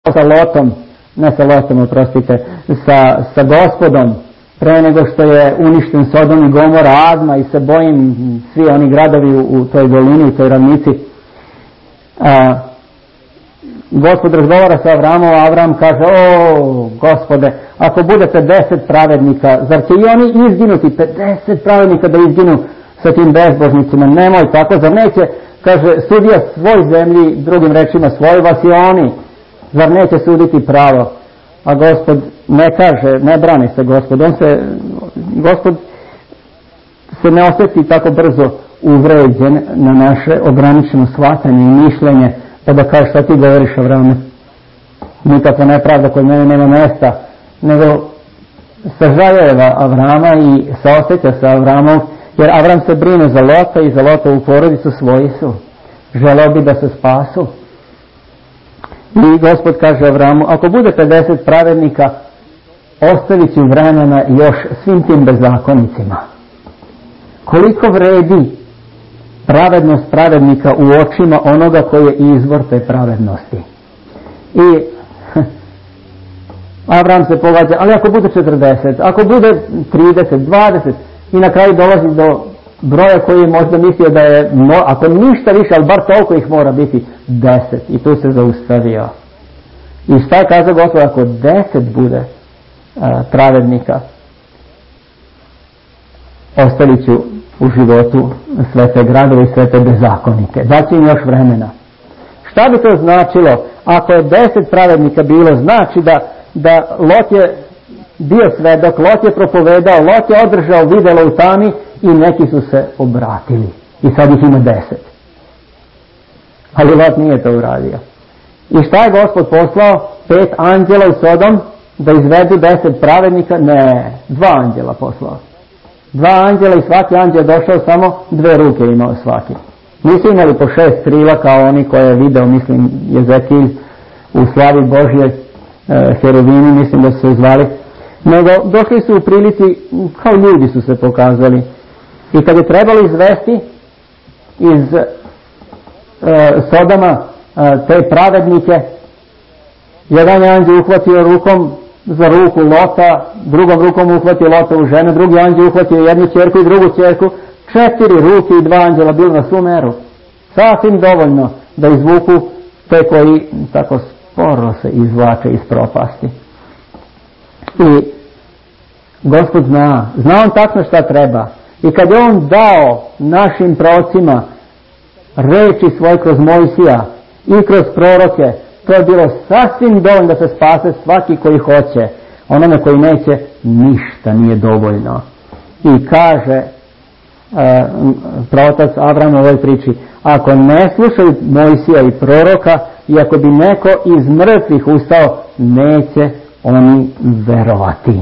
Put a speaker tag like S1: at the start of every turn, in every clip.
S1: sa Lotom, sa Gospodom, pre nego što je uništen Sodom i Gomora, Adma i se bojim svi oni gradovi u toj dolini, u toj ravnici. Gospod razgovara sa Avramom, a Avram kaže: o Gospode, ako budete 10 pravednika, zar će i oni izginuti? 50 pravednika da izginu sa tim bezbožnicima? Nemoj tako, zar neće, kaže, sudija svoj zemlji, drugim rečima svoj vas i oni, zar neće suditi pravo? A Gospod ne kaže, ne brani se Gospod, Gospod se ne osjeti tako brzo uvređen na naše ograničeno shvatanje i mišljenje, pa da kaže: šta ti govoriš, Avrame? Nikakva nepravda kod mene nema mjesta, nego sažaljeva Avrama i saosjeća sa Avramom, jer Avram se brine za Lota i za Lotovu porodicu, svoji su. Želeo bi da se spasu. I Gospod kaže Avramu: ako bude 50 pravednika, ostavit ću vremena još svim tim bezakonicima. Koliko vredi pravednost pravednika u očima onoga koji je izvor te pravednosti? I Avram se pogađa: ali ako bude 40, ako bude 30, 20, i na kraju dolazi do broja koji je možda mislio da je, ako ništa više, ali bar toliko ih mora biti, 10. I tu se zaustavio. I šta je kazao Gospod? Ako 10 bude pravednika, ostavit ću u životu sve te gradove i sve te bezakonike. Daći im još vremena. Šta bi to značilo? Ako je 10 pravednika bilo, znači da Lot je bio svedok, Lot je propovedao, Lot je održao videlo u tami i neki su se obratili. I sad ih ima 10. Ali Lot nije to uradio. I šta je Gospod poslao? 5 anđela u Sodom da izvedu 10 pravednika? Ne, 2 anđela poslao. 2 anđela i svaki anđel došao samo 2 ruke imao svaki. Nisu imali po 6 krila kao oni koje je video, mislim, Jezekilj u slavi Božje, heruvini, mislim da su se zvali. Nego došli su u prilici, kao ljudi su se pokazali. I kad je trebalo izvesti iz Sodoma te pravednike, jedan je anđel uhvatio rukom za ruku Lota, drugom rukom uhvatio Lotovu ženu, drugi anđel uhvatio jednu ćerku i drugu ćerku, 4 ruke i 2 anđela bilo na svu meru. Sasvim dovoljno da izvuku te koji tako sporo se izvlače iz propasti. I Gospod zna on tačno šta treba. I kad je on dao našim prorocima reči svoje kroz Mojsija i kroz proroke, to je bilo sasvim dovoljno da se spase svaki koji hoće. Onome koji neće, ništa nije dovoljno. I kaže prorotac Avram u ovoj priči: ako ne slušaju Mojsija i proroka, i ako bi neko iz mrtvih ustao, neće oni verovati.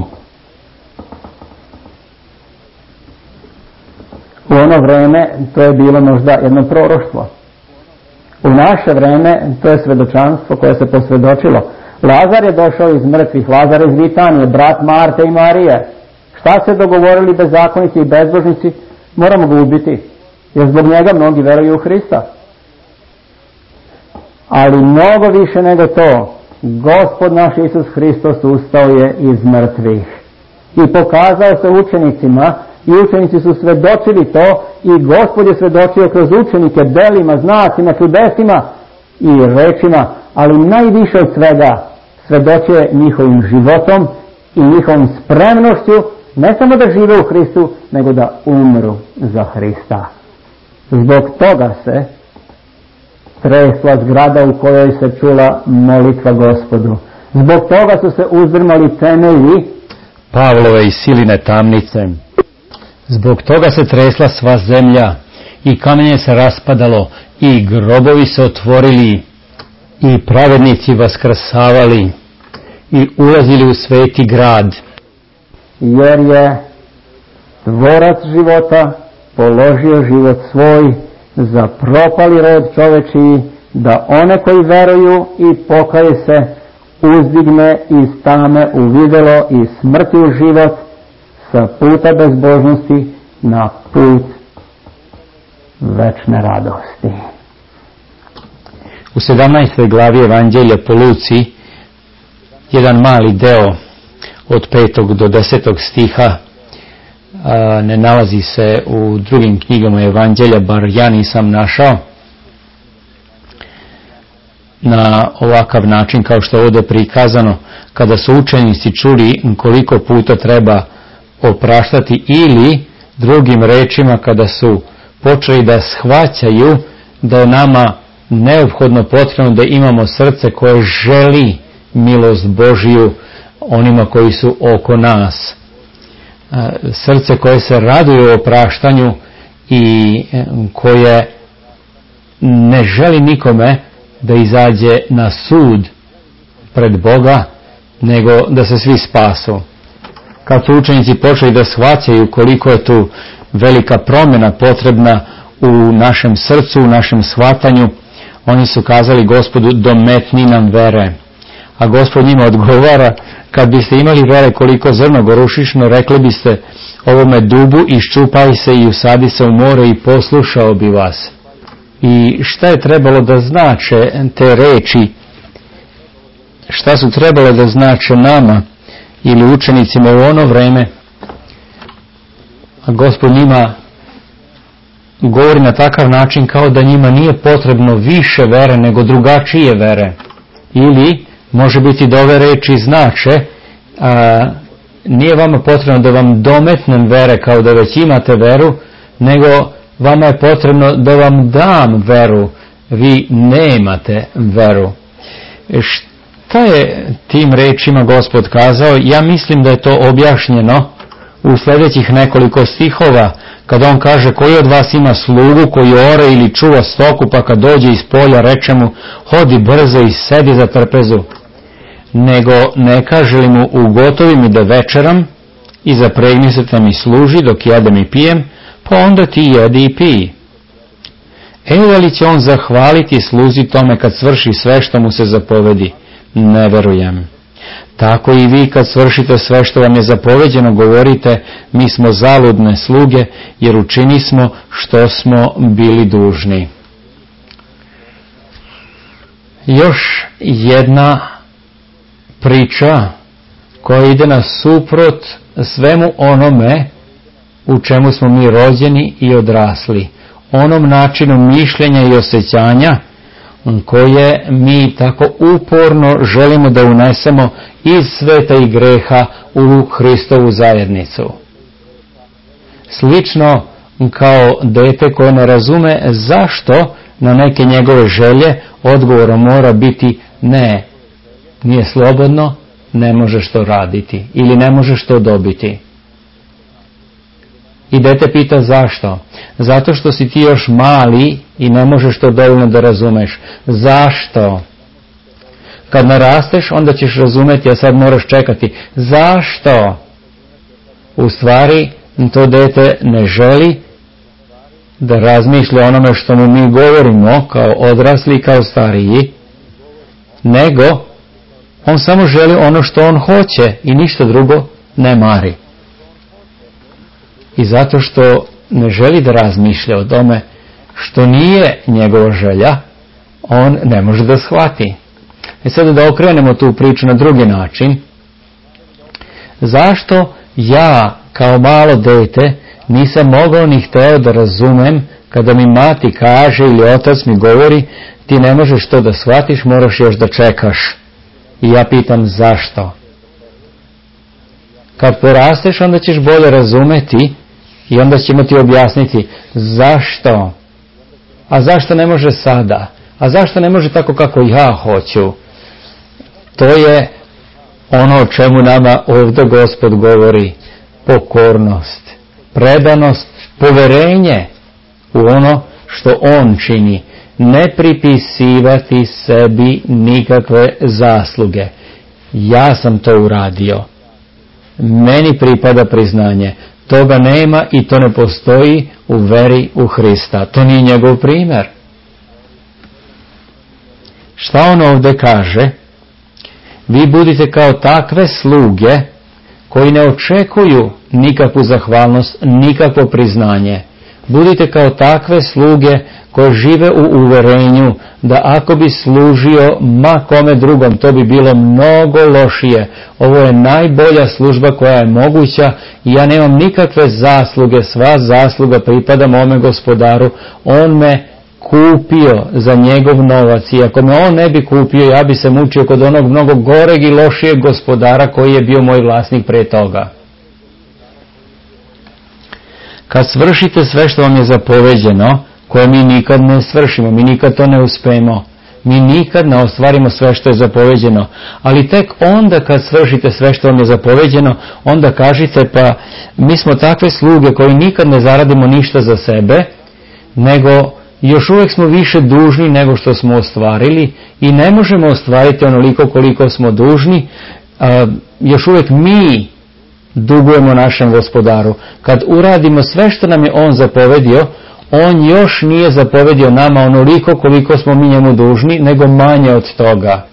S1: U ono vreme to je bilo možda jedno proroštvo. U naše vreme to je svedočanstvo koje se posvjedočilo. Lazar je došao iz mrtvih, Lazar iz Vitanije, brat Marte i Marije. Šta se dogovorili bezakonici i bezbožnici? Moramo ga ubiti, jer zbog njega mnogi veruju u Hrista. Ali mnogo više nego to, Gospod naš Isus Hristos ustao je iz mrtvih i pokazao se učenicima, i učenici su svedočili to, i Gospod je svedočio kroz učenike delima, znacima, čudesima i rečima, ali najviše od svega svedočio je njihovim životom i njihovom spremnošću ne samo da žive u Hristu, nego da umru za Hrista. Zbog toga se tresla zgrada u kojoj se čula molitva Gospodu. Zbog toga su se uzdrmali temelji
S2: Pavlove i Siline tamnice. Zbog toga se tresla sva zemlja i kamenje se raspadalo i grobovi se otvorili i pravednici vaskrsavali i ulazili u sveti grad.
S1: Jer je tvorac života položio život svoj za propali rod čovečiji, da one koji veruju i pokaju se uzdigne iz tame u videlo i smrti u život, sa puta bezbožnosti na put večne radosti.
S2: U 17. glavi Evanđelja po Luci jedan mali deo od 5. do 10. stiha, ne nalazi se u drugim knjigama Evanđelja, bar ja nisam našao, na ovakav način kao što je ovdje prikazano, kada su učenici čuli koliko puta treba opraštati, ili drugim rečima kada su počeli da shvaćaju da je nama neophodno potrebno da imamo srce koje želi milost Božiju onima koji su oko nas, srce koje se raduje o opraštanju i koje ne želi nikome da izađe na sud pred Boga, nego da se svi spasu. Kad su učenici počeli da shvaćaju koliko je tu velika promjena potrebna u našem srcu, u našem shvatanju, oni su kazali Gospodu, dometni nam vere. A Gospod njima odgovara, kad biste imali vere koliko zrno gorušišno, rekli biste ovome dubu, iščupaj se i usadi se u more i poslušao bi vas. I šta je trebalo da znače te reči? Šta su trebalo da znače nama ili učenicima u ono vreme? A Gospod njima govori na takav način kao da njima nije potrebno više vere nego drugačije vere. Ili može biti da ove reči znače, nije vama potrebno da vam dometnem vere kao da već imate veru, nego vama je potrebno da vam dam veru, vi nemate veru. Šta je tim rečima Gospod kazao? Ja mislim da je to objašnjeno u sljedećih nekoliko stihova, kada on kaže, koji od vas ima slugu koji ore ili čuva stoku, pa kad dođe iz polja reče mu, hodi brzo i sedi za trpezu, nego ne kaže li mu, ugotovi mi da večeram i zapregni se te mi služi dok jedem i pijem, pa onda ti jedi i piji. Da li će on zahvaliti sluzi tome kad svrši sve što mu se zapovedi? Ne verujem. Tako i vi kad svršite sve što vam je zapoveđeno, govorite, mi smo zaludne sluge, jer učini smo što smo bili dužni. Još jedna priča koja ide na suprot svemu onome u čemu smo mi rođeni i odrasli, onom načinu mišljenja i osjećanja koje mi tako uporno želimo da unesemo iz sveta i greha u Hristovu zajednicu. Slično kao dete koje ne razume zašto na neke njegove želje odgovorom mora biti ne, nije slobodno, ne možeš to raditi ili ne možeš to dobiti. I dete pita zašto? Zato što si ti još mali i ne možeš to dovoljno da razumeš. Zašto? Kad narasteš, onda ćeš razumeti, a sad moraš čekati. Zašto? U stvari, to dete ne želi da razmišlja onome što mu mi govorimo kao odrasli, kao stariji, nego on samo želi ono što on hoće i ništa drugo ne mari. I zato što ne želi da razmišlja o tome što nije njegova želja, on ne može da shvati. I sada da okrenemo tu priču na drugi način. Zašto ja kao malo dete nisam mogao ni hteo da razumem kada mi mati kaže ili otac mi govori, ti ne možeš to da shvatiš, moraš još da čekaš. I ja pitam zašto? Kad porasteš, onda ćeš bolje razumeti i onda ćemo ti objasniti zašto. A zašto ne može sada? A zašto ne može tako kako ja hoću? To je ono o čemu nama ovdje Gospod govori. Pokornost, predanost, poverenje u ono što on čini. Ne pripisivati sebi nikakve zasluge. Ja sam to uradio. Meni pripada priznanje. Toga nema i to ne postoji u veri u Hrista. To nije njegov primjer. Šta on ovdje kaže? Vi budite kao takve sluge koji ne očekuju nikakvu zahvalnost, nikakvo priznanje. Budite kao takve sluge koje žive u uverenju da ako bi služio ma kome drugom, to bi bilo mnogo lošije. Ovo je najbolja služba koja je moguća i ja nemam nikakve zasluge, sva zasluga pripada mome Gospodaru. On me kupio za njegov novac i ako me on ne bi kupio, ja bi se mučio kod onog mnogo goreg i lošijeg gospodara koji je bio moj vlasnik pre toga. Kad svršite sve što vam je zapoveđeno, koje mi nikad ne svršimo, mi nikad to ne uspemo, mi nikad ne ostvarimo sve što je zapoveđeno, ali tek onda kad svršite sve što vam je zapoveđeno, onda kažite pa mi smo takve sluge koji nikad ne zaradimo ništa za sebe, nego još uvijek smo više dužni nego što smo ostvarili i ne možemo ostvariti onoliko koliko smo dužni, još uvijek mi dugujemo našem Gospodaru. Kad uradimo sve što nam je on zapovedio, on još nije zapovedio nama onoliko koliko smo mi njemu dužni, nego manje od toga.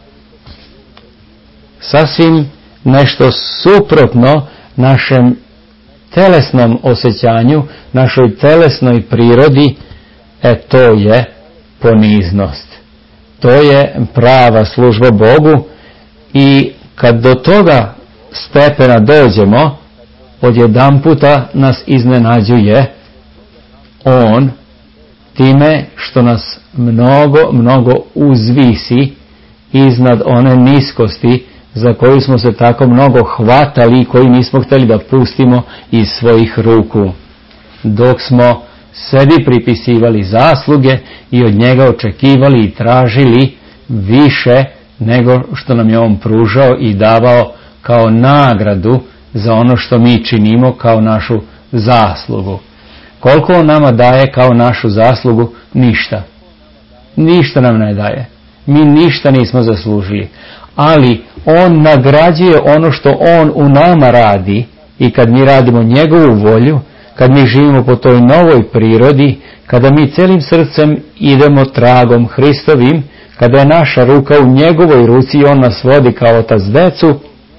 S2: Sasvim nešto suprotno našem telesnom osjećanju, našoj telesnoj prirodi, to je poniznost. To je prava služba Bogu i kad do toga stepena dođemo, odjedanputa nas iznenađuje on time što nas mnogo uzvisi iznad one niskosti za koju smo se tako mnogo hvatali i koju nismo htjeli da pustimo iz svojih ruku. Dok smo sebi pripisivali zasluge i od njega očekivali i tražili više nego što nam je on pružao i davao kao nagradu za ono što mi činimo kao našu zaslugu. Koliko on nama daje kao našu zaslugu? Ništa. Ništa nam ne daje. Mi ništa nismo zaslužili. Ali on nagrađuje ono što on u nama radi i kad mi radimo njegovu volju, kad mi živimo po toj novoj prirodi, kada mi celim srcem idemo tragom Hristovim, kada je naša ruka u njegovoj ruci i on nas vodi kao otac decu,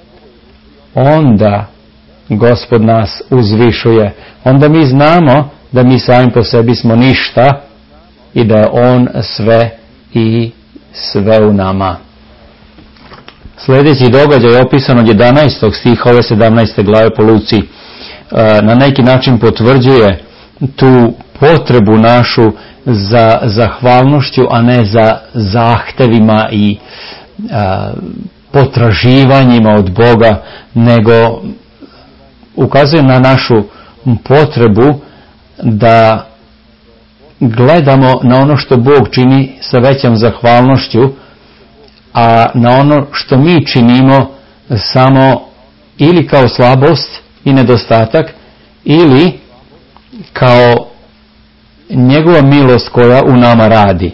S2: onda Gospod nas uzvišuje. Onda mi znamo da mi sami po sebi smo ništa i da je on sve i sve u nama. Sljedeći događaj je opisan od 11. stiha ove 17. glave po Luci. Na neki način potvrđuje tu potrebu našu za zahvalnošću, a ne za zahtevima i potraživanjima od Boga, nego ukazuje na našu potrebu da gledamo na ono što Bog čini sa većom zahvalnošću, a na ono što mi činimo samo ili kao slabost i nedostatak ili kao njegova milost koja u nama radi.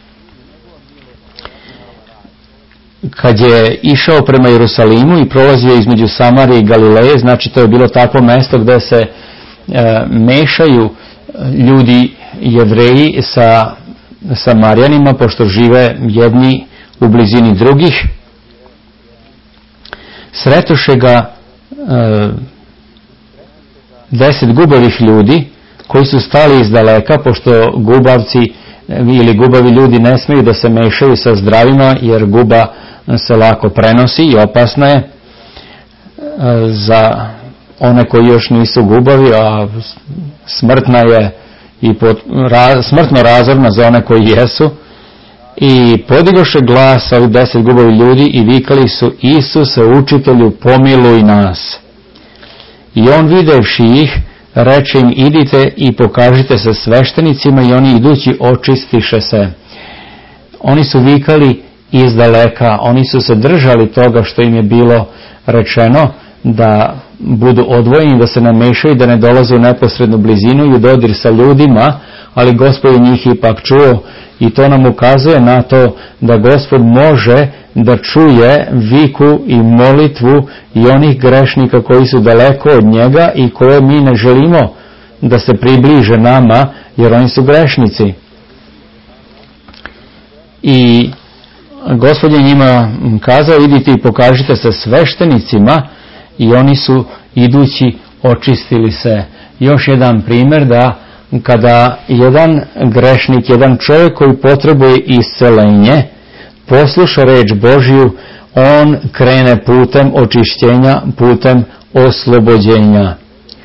S2: Kad je išao prema Jerusalimu i prolazio između Samarije i Galileje, znači to je bilo takvo mesto gdje se mešaju ljudi Jevreji sa Samarijanima, pošto žive jedni u blizini drugih. Sretoše ga 10 gubavih ljudi koji su stali iz daleka, pošto gubavci ili gubavi ljudi ne smiju da se mešaju sa zdravima, jer guba se lako prenosi i opasna je za one koji još nisu gubavi, a smrtna je i smrtno razorna za one koji jesu. I podigoše glas ovih 10 gubavi ljudi i vikali su: Isuse, učitelju, pomiluj nas. I on, videvši ih, reče im: idite i pokažite se sveštenicima. I oni, idući, očistiše se. Oni su vikali iz daleka, oni su se držali toga što im je bilo rečeno, da budu odvojeni, da se ne mešaju, da ne dolaze u neposrednu blizinu i u dodir sa ljudima, ali Gospod je njih ipak čuo. I to nam ukazuje na to da Gospod može da čuje viku i molitvu i onih grešnika koji su daleko od njega i koje mi ne želimo da se približe nama, jer oni su grešnici. I Gospod je njima kazao: idite i pokažite se sveštenicima, i oni su, idući, očistili se. Još jedan primjer da kada jedan grešnik, jedan čovjek koji potrebuje iscelenje, posluša reč Božju, on krene putem očišćenja, putem oslobođenja.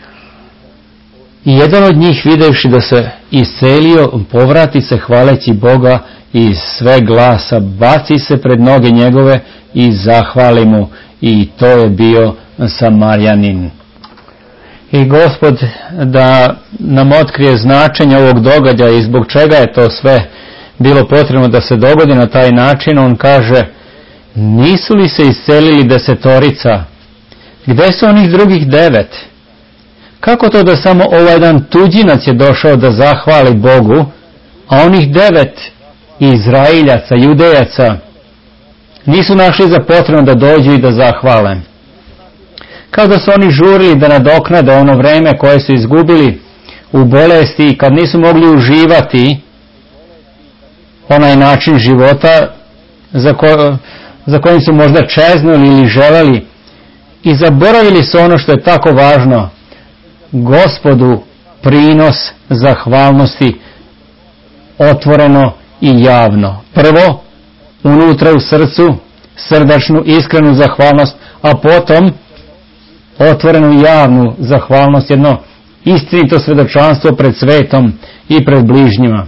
S2: I jedan od njih, videvši da se iscelio, povrati se hvaleći Boga i sve glasa baci se pred noge njegove i zahvali mu. I to je bio Samarjanin. I Gospod da nam otkrije značenje ovog događaja i zbog čega je to sve bilo potrebno da se dogodi na taj način. On kaže, nisu li se iscelili 10? Gde su onih drugih 9? Kako to da samo ovaj jedan tuđinac je došao da zahvali Bogu, a onih 9 Izraeljaca, Judejaca, nisu našli za potrebno da dođu i da zahvale? Kao da su oni žurili da nadoknade ono vreme koje su izgubili u bolesti i kad nisu mogli uživati onaj način života za kojim su možda čeznuli ili želeli, i zaboravili su ono što je tako važno, Gospodu prinos zahvalnosti otvoreno i javno. Prvo, unutra u srcu, srdačnu, iskrenu zahvalnost, a potom otvorenu i javnu zahvalnost, jedno istinito svedočanstvo pred svetom i pred bližnjima.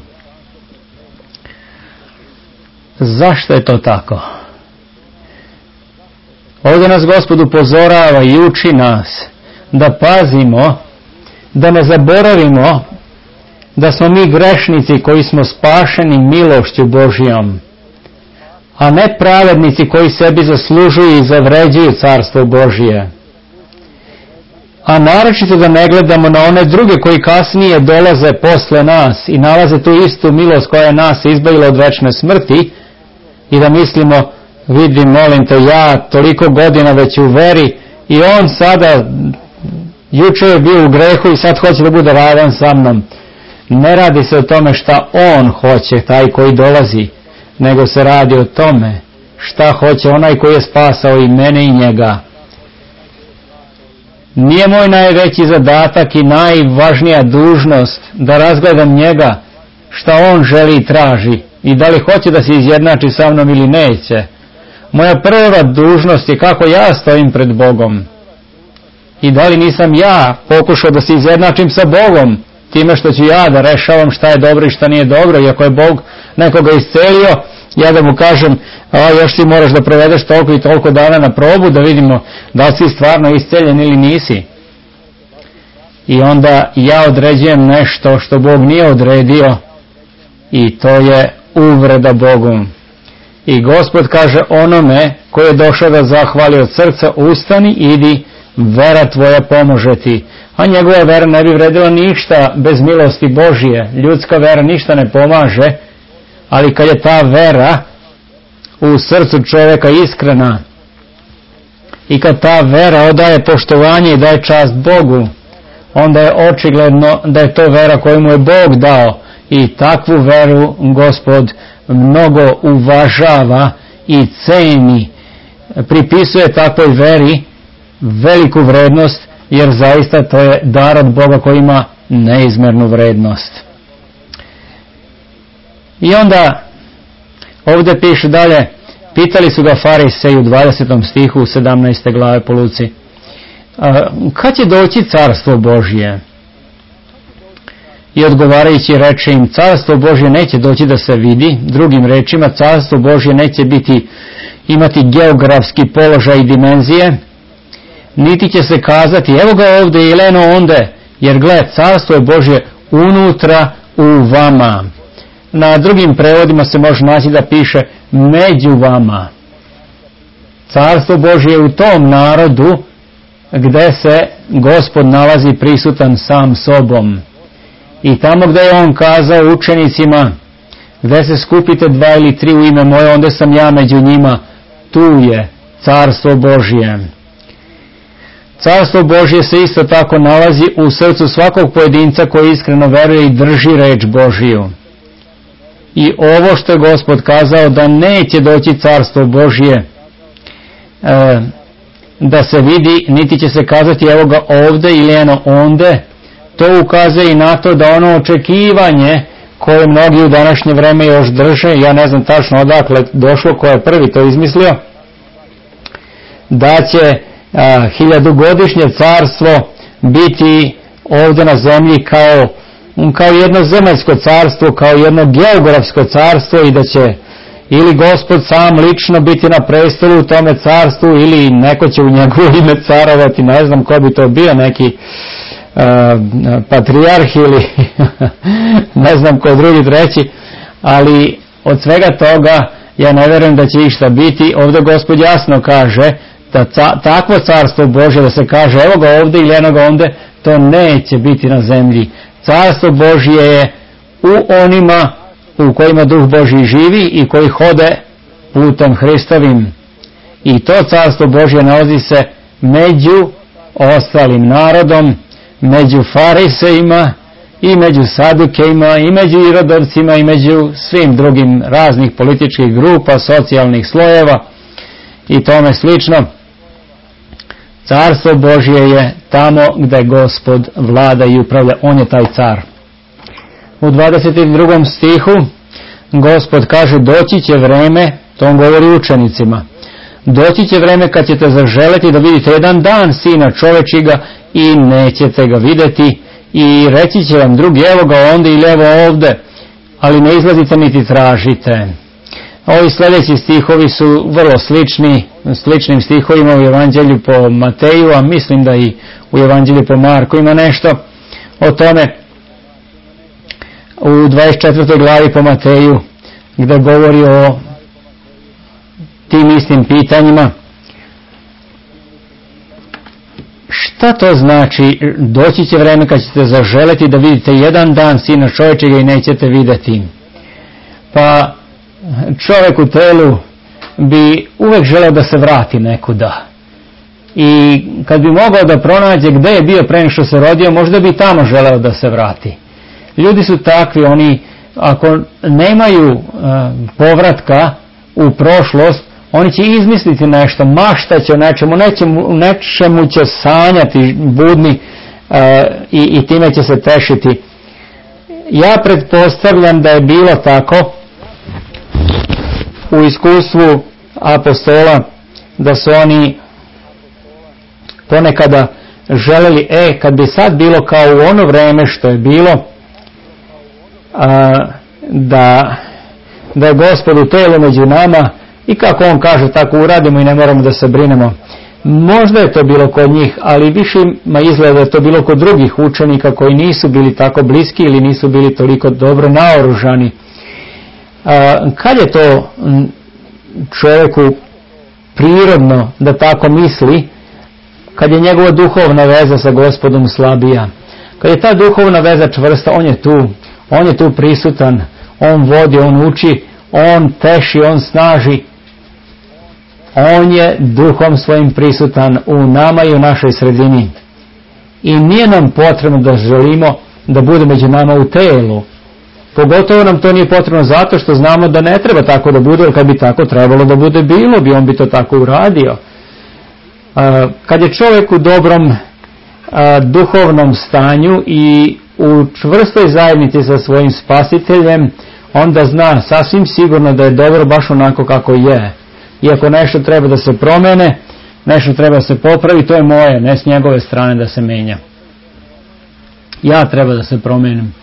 S2: Zašto je to tako? Ovdje nas Gospod upozorava i uči nas da pazimo, da ne zaboravimo da smo mi grešnici koji smo spašeni milošću Božjom, a ne pravednici koji sebi zaslužuju i zavređuju carstvo Božje. A naročito da ne gledamo na one druge koji kasnije dolaze posle nas i nalaze tu istu milost koja je nas izbavila od večne smrti, i da mislimo, vidi, molim te, ja toliko godina već u veri i on sada, juče je bio u grehu i sad hoće da bude ravan sa mnom. Ne radi se o tome šta on hoće, taj koji dolazi, nego se radi o tome šta hoće onaj koji je spasao i mene i njega. Nije moj najveći zadatak i najvažnija dužnost da razgledam njega, šta on želi i traži i da li hoće da se izjednači sa mnom ili neće. Moja prva dužnost je kako ja stojim pred Bogom i da li nisam ja pokušao da se izjednačim sa Bogom time što ću ja da rešavam šta je dobro i šta nije dobro, i ako je Bog nekoga iscelio, ja da mu kažem, još ti moraš da provedeš toliko i toliko dana na probu da vidimo da li si stvarno isceljen ili nisi. I onda ja određujem nešto što Bog nije odredio i to je uvreda Bogu. I Gospod kaže onome koji je došao da zahvali od srca, ustani, idi, vera tvoja pomože ti. A njegova vera ne bi vredila ništa bez milosti Božije. Ljudska vera ništa ne pomaže, ali kad je ta vera u srcu čovjeka iskrena i kad ta vera odaje poštovanje i daje čast Bogu, onda je očigledno da je to vera koju mu je Bog dao, i takvu veru Gospod mnogo uvažava i ceni, pripisuje takvoj veri veliku vrednost, jer zaista to je dar od Boga koji ima neizmernu vrednost. I onda ovdje piše dalje, pitali su ga fariseji u 20. stihu 17. glave po Luci, kad će doći carstvo Božje? I odgovarajući reče im, carstvo Božje neće doći da se vidi, drugim rečima, carstvo Božje neće imati geografski položaj i dimenzije, niti će se kazati evo ga ovdje ili eno onde, jer gled, carstvo je Božje unutra u vama. Na drugim prevodima se može naći da piše među vama. Carstvo Božje je u tom narodu gde se Gospod nalazi prisutan sam sobom. I tamo gdje je on kazao učenicima, gdje se skupite 2 ili 3 u ime moje, onda sam ja među njima, tu je carstvo Božje. Carstvo Božje se isto tako nalazi u srcu svakog pojedinca koji iskreno veruje i drži reč Božiju. I ovo što je Gospod kazao da neće doći carstvo Božje da se vidi, niti će se kazati evo ga ovde ili eno onde, to ukazuje i na to da ono očekivanje koje mnogi u današnje vreme još drže, ja ne znam tačno odakle došlo, ko je prvi to izmislio, da će 1000-godišnje carstvo biti ovdje na zemlji kao jedno zemaljsko carstvo, kao jedno geografsko carstvo, i da će ili Gospod sam lično biti na prestolu u tome carstvu, ili neko će u njegovo ime carovati, ne znam ko bi to bio, neki patrijarh ili ne znam ko drugi treći, ali od svega toga ja ne vjerujem da će išta biti. Ovdje Gospod jasno kaže da takvo carstvo Božje, da se kaže evo ga ovdje ili eno ga ondje, to neće biti na zemlji. Carstvo Božje je u onima u kojima Duh Božji živi i koji hode putem Hristovim. I to carstvo Božje nalazi se među ostalim narodom, među farisejima i među sadukejima i među irodovcima i među svim drugim raznih političkih grupa, socijalnih slojeva i tome slično. Carstvo Božje je tamo gdje Gospod vlada i upravlja, on je taj car. U 22. stihu Gospod kaže doći će vreme, to on govori učenicima, doći će vreme kad ćete zaželeti da vidite jedan dan Sina čovečjega i nećete ga vidjeti, i reći će vam drugi evo ga ondje ili evo ovdje, ali ne izlazite niti tražite. Ovi sljedeći stihovi su vrlo sličnim stihovima u Evanđelju po Mateju, a mislim da i u Evanđelju po Marku ima nešto o tome. U 24. glavi po Mateju, gdje govori o tim istim pitanjima. Šta to znači doći će vreme kad ćete zaželeti da vidite jedan dan Sina čovječega i nećete vidjeti? Pa čovjek u telu bi uvijek želeo da se vrati nekuda. I kad bi mogao da pronađe gdje je bio pre nego što se rodio, možda bi tamo želeo da se vrati. Ljudi su takvi, oni ako nemaju povratka u prošlost, oni će izmisliti nešto, maštać o nečemu će sanjati budni i time će se tešiti. Ja pretpostavljam da je bilo tako u iskustvu apostola, da su oni ponekada želeli, kad bi sad bilo kao u ono vreme što je bilo, da je Gospod u telu među nama i kako on kaže tako uradimo i ne moramo da se brinemo. Možda je to bilo kod njih, ali više izgleda da je to bilo kod drugih učenika koji nisu bili tako bliski ili nisu bili toliko dobro naoružani. Kad je to čovjeku prirodno da tako misli? Kad je njegova duhovna veza sa Gospodom slabija. Kad je ta duhovna veza čvrsta, on je tu prisutan, on vodi, on uči, on teši, on snaži. On je duhom svojim prisutan u nama i u našoj sredini. I nije nam potrebno da želimo da bude među nama u telu. Pogotovo nam to nije potrebno zato što znamo da ne treba tako da bude, jer kad bi tako trebalo da bude, bilo bi, on bi to tako uradio. Kad je čovjek u dobrom duhovnom stanju i u čvrstoj zajednici sa svojim spasiteljem, onda zna sasvim sigurno da je dobro baš onako kako je. Iako nešto treba da se promene, nešto treba da se popravi, to je moje, ne s njegove strane da se menja. Ja treba da se promenim.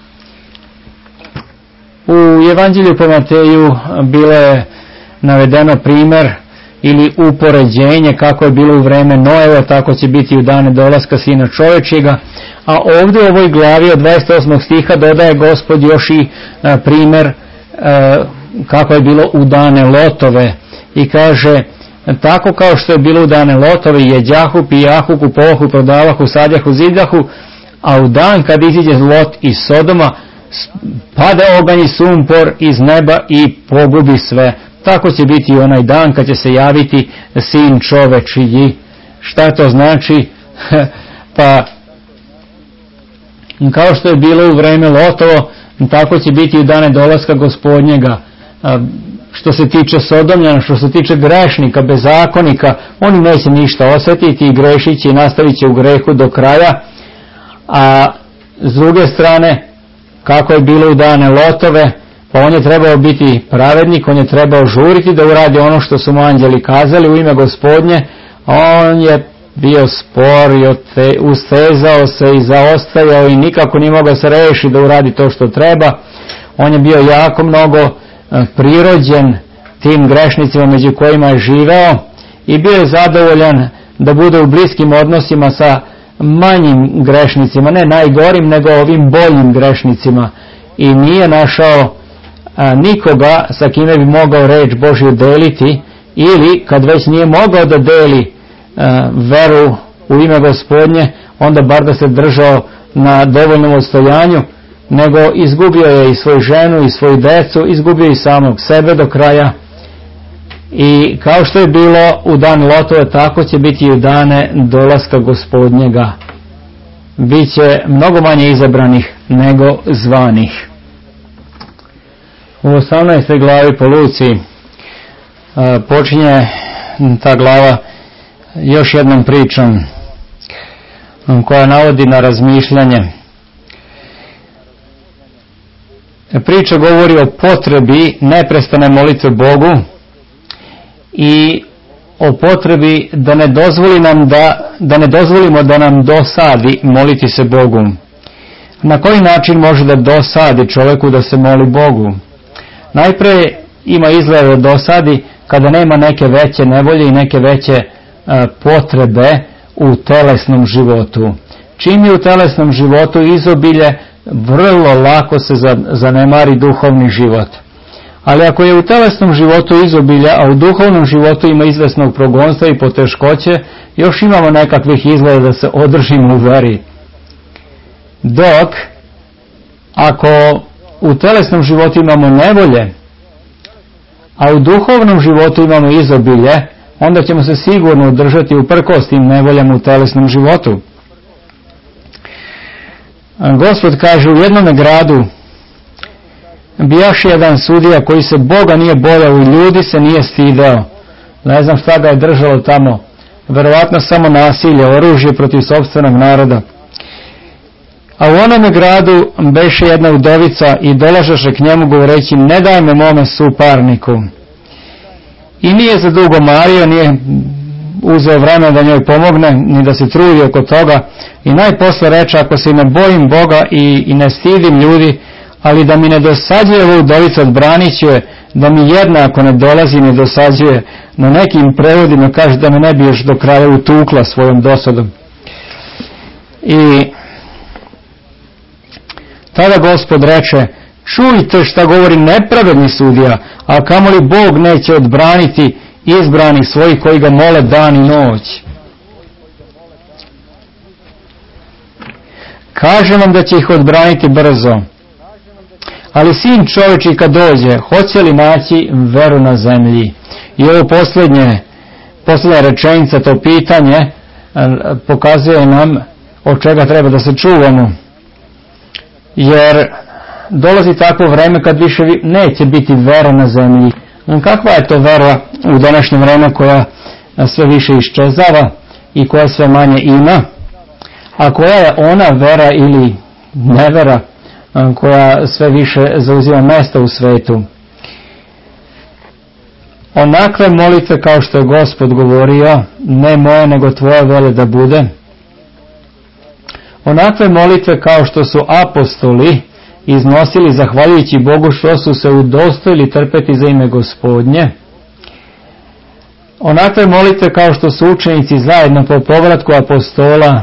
S2: U Evanđelju po Mateju bilo je navedeno primjer ili upoređenje kako je bilo u vreme Noeva, tako će biti u dane dolaska Sina čovječjega. A ovdje u ovoj glavi od 28. stiha dodaje Gospod još i primjer kako je bilo u dane Lotove. I kaže, tako kao što je bilo u dane Lotove, jeđahu, pijahu, kupohu, prodavahu, sadjahu, zidjahu, a u dan kad iziđe Lot iz Sodoma, pada oganj i sumpor iz neba i pogubi sve. Tako će biti i onaj dan kad će se javiti Sin čovečiji. Šta to znači? Pa kao što je bilo u vreme Lotovo, tako će biti u dane dolaska Gospodnjega. Što se tiče Sodomljana, što se tiče grešnika, bezakonika, oni neće ništa osjetiti i grešit će i nastavit će u grehu do kraja. A s druge strane, kako je bilo u dane Lotove, pa on je trebao biti pravednik, on je trebao žuriti da uradi ono što su mu anđeli kazali u ime Gospodnje, a on je bio spor i ustezao se i zaostajao i nikako nije mogao se reši da uradi to što treba. On je bio jako mnogo prirođen tim grešnicima među kojima je živeo i bio je zadovoljan da bude u bliskim odnosima sa manjim grešnicima, ne najgorim, nego ovim boljim grešnicima, i nije našao nikoga sa kime bi mogao reč Božju deliti, ili kad već nije mogao da deli veru u ime Gospodnje, onda bar da se držao na dovoljnom odstojanju, nego izgubio je i svoju ženu i svoju decu, izgubio i samog sebe do kraja. I kao što je bilo u dan Lotove, tako će biti i u dane dolaska Gospodnjega. Biće mnogo manje izabranih nego zvanih. U 18. glavi po Luci počinje ta glava još jednom pričom koja navodi na razmišljanje. Priča govori o potrebi neprestane molitve Bogu i o potrebi da ne dozvolimo da nam dosadi moliti se Bogu. Na koji način može da dosadi čovjeku da se moli Bogu? Najprije ima izgled da dosadi kada nema neke veće nevolje i neke veće potrebe u telesnom životu. Čim je u telesnom životu izobilje, vrlo lako se zanemari duhovni život. Ali ako je u telesnom životu izobilja, a u duhovnom životu ima izvesnog progonstva i poteškoće, još imamo nekakvih izgleda da se održimo u veri. Dok, ako u telesnom životu imamo nevolje, a u duhovnom životu imamo izobilje, onda ćemo se sigurno održati uprkos tim nevoljama u telesnom životu. Gospod kaže, u jednom gradu bijaše jedan sudija koji se Boga nije bojao i ljudi se nije stideo. Ne znam šta ga je držalo tamo. Verovatno samo nasilje, oružje protiv sopstvenog naroda. A u onome gradu beše jedna udovica i dolažeše k njemu govoreći, ne daj me mome suparniku. I nije za dugo mario, nije uzeo vremena da njoj pomogne, ni da se trudi oko toga. I najposle reče, ako se ne bojim Boga i ne stidim ljudi, ali da mi ne dosađuje ova udovica, odbranit ću je, da mi jedna ako ne dolazi ne dosađuje. Na nekim prevodima kaže da me ne bi još do kraja utukla svojom dosadom. I tada Gospod reče, čujte šta govori nepravedni sudija, a kamoli Bog neće odbraniti izbranih svojih koji ga mole dan i noć. Kažem vam da će ih odbraniti brzo. Ali sin čovječji kad dođe, hoće li naći veru na zemlji? I ovo posljednja rečenica, to pitanje, pokazuje nam od čega treba da se čuvamo. Jer dolazi takvo vreme kad više neće biti vera na zemlji. Kakva je to vera u današnje vreme koja sve više iščezava i koja sve manje ima? A koja je ona vera ili nevera koja sve više zauzima mjesta u svetu? Onakve molitve kao što je Gospod govorio, ne moje nego tvoje vele da bude. Onakve molitve kao što su apostoli iznosili zahvaljujući Bogu što su se udostojili trpeti za ime Gospodnje. Onakve molitve kao što su učenici zajedno po povratku apostola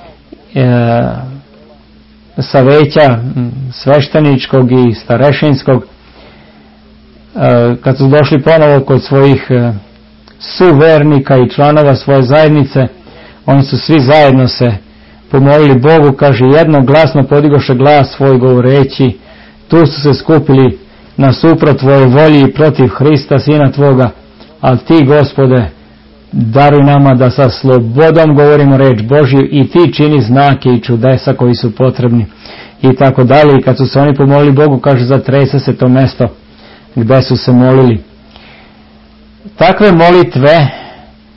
S2: sa veća svešteničkog i starešinskog, kad su došli ponovo kod svojih suvernika i članova svoje zajednice, oni su svi zajedno se pomolili Bogu, kaže, jednoglasno podigoše glas svoj govoreći, tu su se skupili nasuprot tvoje volji i protiv Hrista, sina tvoga, ali ti, Gospode, daruj nama da sa slobodom govorimo reč Božju i ti čini znake i čudesa koji su potrebni. I tako dalje. I kad su se oni pomolili Bogu, kaže, zatrese se to mesto gde su se molili. Takve molitve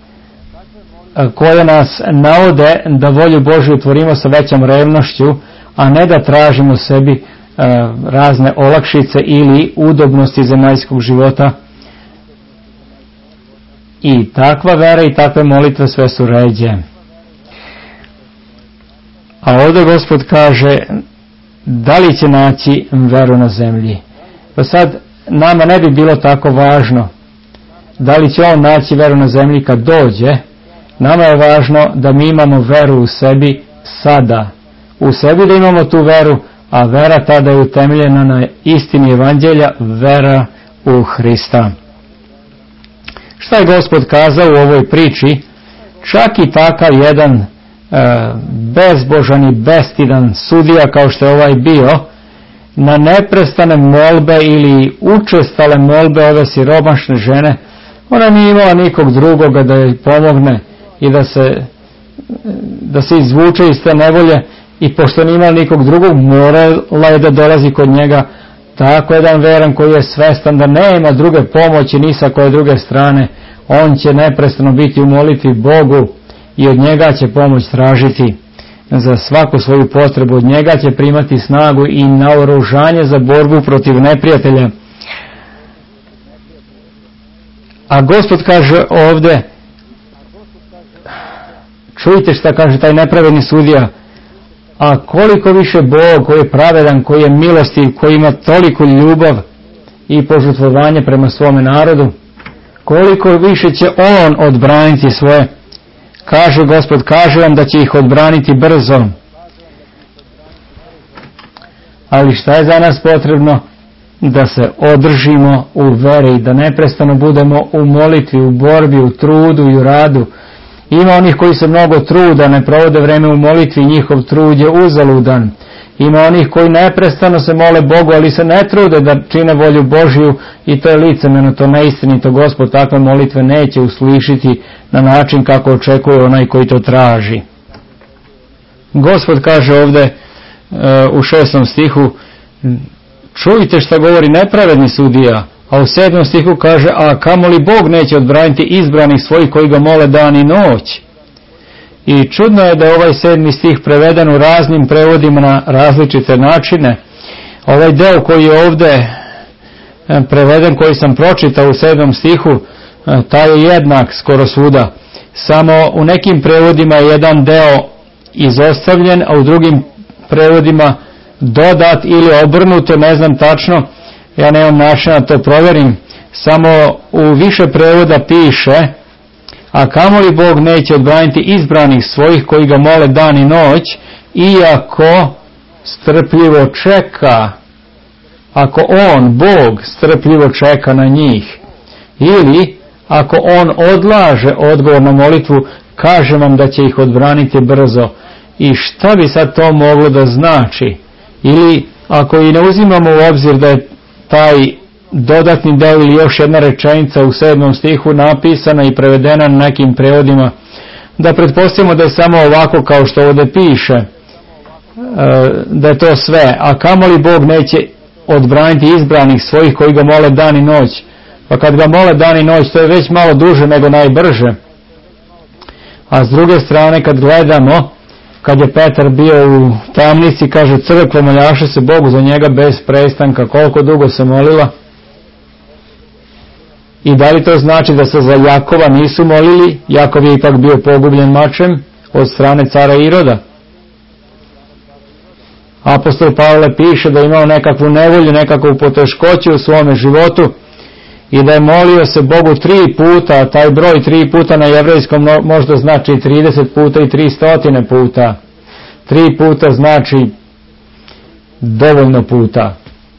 S2: koje nas navode da volju Božju tvorimo sa većom revnošću, a ne da tražimo sebi razne olakšice ili udobnosti zemaljskog života. I takva vera i takve molitve sve su ređe. A ovdje Gospod kaže, da li će naći veru na zemlji? Pa sad nama ne bi bilo tako važno da li će on naći veru na zemlji kad dođe. Nama je važno da mi imamo veru u sebi sada. U sebi da imamo tu veru, a vera tada je utemeljena na istini evanđelja, vera u Hrista. Šta je Gospod kazao u ovoj priči? Čak i takav jedan bezbožan i bestidan sudija kao što je ovaj bio, na neprestane molbe ili učestale molbe ove siromašne žene, ona nije imala nikog drugoga da joj pomogne i da se izvuče iz te nevolje, i pošto nije imala nikog drugog, morala je da dolazi kod njega. Tako jedan veran koji je svestan da nema druge pomoći ni sa koje druge strane, on će neprestano biti u molitvi Bogu i od njega će pomoć tražiti za svaku svoju potrebu. Od njega će primati snagu i naoružanje za borbu protiv neprijatelja. A Gospod kaže ovdje, čujte šta kaže taj nepravedni sudija, a koliko više Bog koji je pravedan, koji je milostiv, koji ima toliku ljubav i požrtvovanje prema svome narodu, koliko više će on odbraniti svoje. Kaže Gospod, kaže vam da će ih odbraniti brzo. Ali šta je za nas potrebno? Da se održimo u veri, da neprestano budemo u molitvi, u borbi, u trudu i u radu. Ima onih koji se mnogo truda, ne provode vreme u molitvi, njihov trud je uzaludan. Ima onih koji neprestano se mole Bogu, ali se ne trude da čine volju Božju, i to je licemjerno, to neistinito. Gospod takve molitve neće uslišiti na način kako očekuje onaj koji to traži. Gospod kaže ovdje u 6. stihu, čujte šta govori nepravedni sudija, a u 7. stihu kaže, a kamoli Bog neće odbraniti izbranih svojih koji ga mole dan i noć. I čudno je da je ovaj 7. stih preveden u raznim prevodima na različite načine. Ovaj deo koji je ovdje preveden, koji sam pročitao u 7. stihu, taj je jednak skoro svuda. Samo u nekim prevodima je jedan deo izostavljen, a u drugim prevodima dodat ili obrnuto, ne znam tačno, ja nemam načina da to provjerim. Samo u više prevoda piše, a kamoli Bog neće odbraniti izbranih svojih koji ga mole dan i noć, iako strpljivo čeka, ako on, Bog, strpljivo čeka na njih. Ili, ako on odlaže odgovor na molitvu, kaže vam da će ih odbraniti brzo. I šta bi sad to moglo da znači? Ili, ako i ne uzimamo u obzir da je taj dodatni deo ili još jedna rečenica u 7. stihu napisana i prevedena na nekim prevodima, da pretpostavimo da je samo ovako kao što ovdje piše, da je to sve, a kamoli Bog neće odbraniti izbranih svojih koji ga mole dan i noć. Pa kad ga mole dan i noć, to je već malo duže nego najbrže. A s druge strane, kad gledamo, kad je Petar bio u tamnici, kaže, crkva moljaše se Bogu za njega bez prestanka, koliko dugo se molila. I da li to znači da se za Jakova nisu molili? Jakov je ipak bio pogubljen mačem od strane cara Iroda. Apostol Pavle piše da je imao nekakvu nevolju, nekakvu poteškoću u svome životu i da je molio se Bogu 3 puta, a taj broj 3 puta na jevrejskom možda znači 30 puta i 300 puta. 3 puta znači dovoljno puta.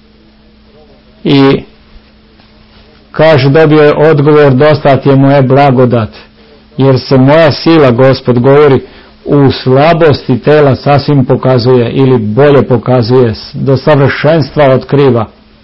S2: I kaže, dobio je odgovor, dosta ti je moje blagodat, jer se moja sila, Gospod govori, u slabosti tela sasvim pokazuje, ili bolje pokazuje, do savršenstva otkriva.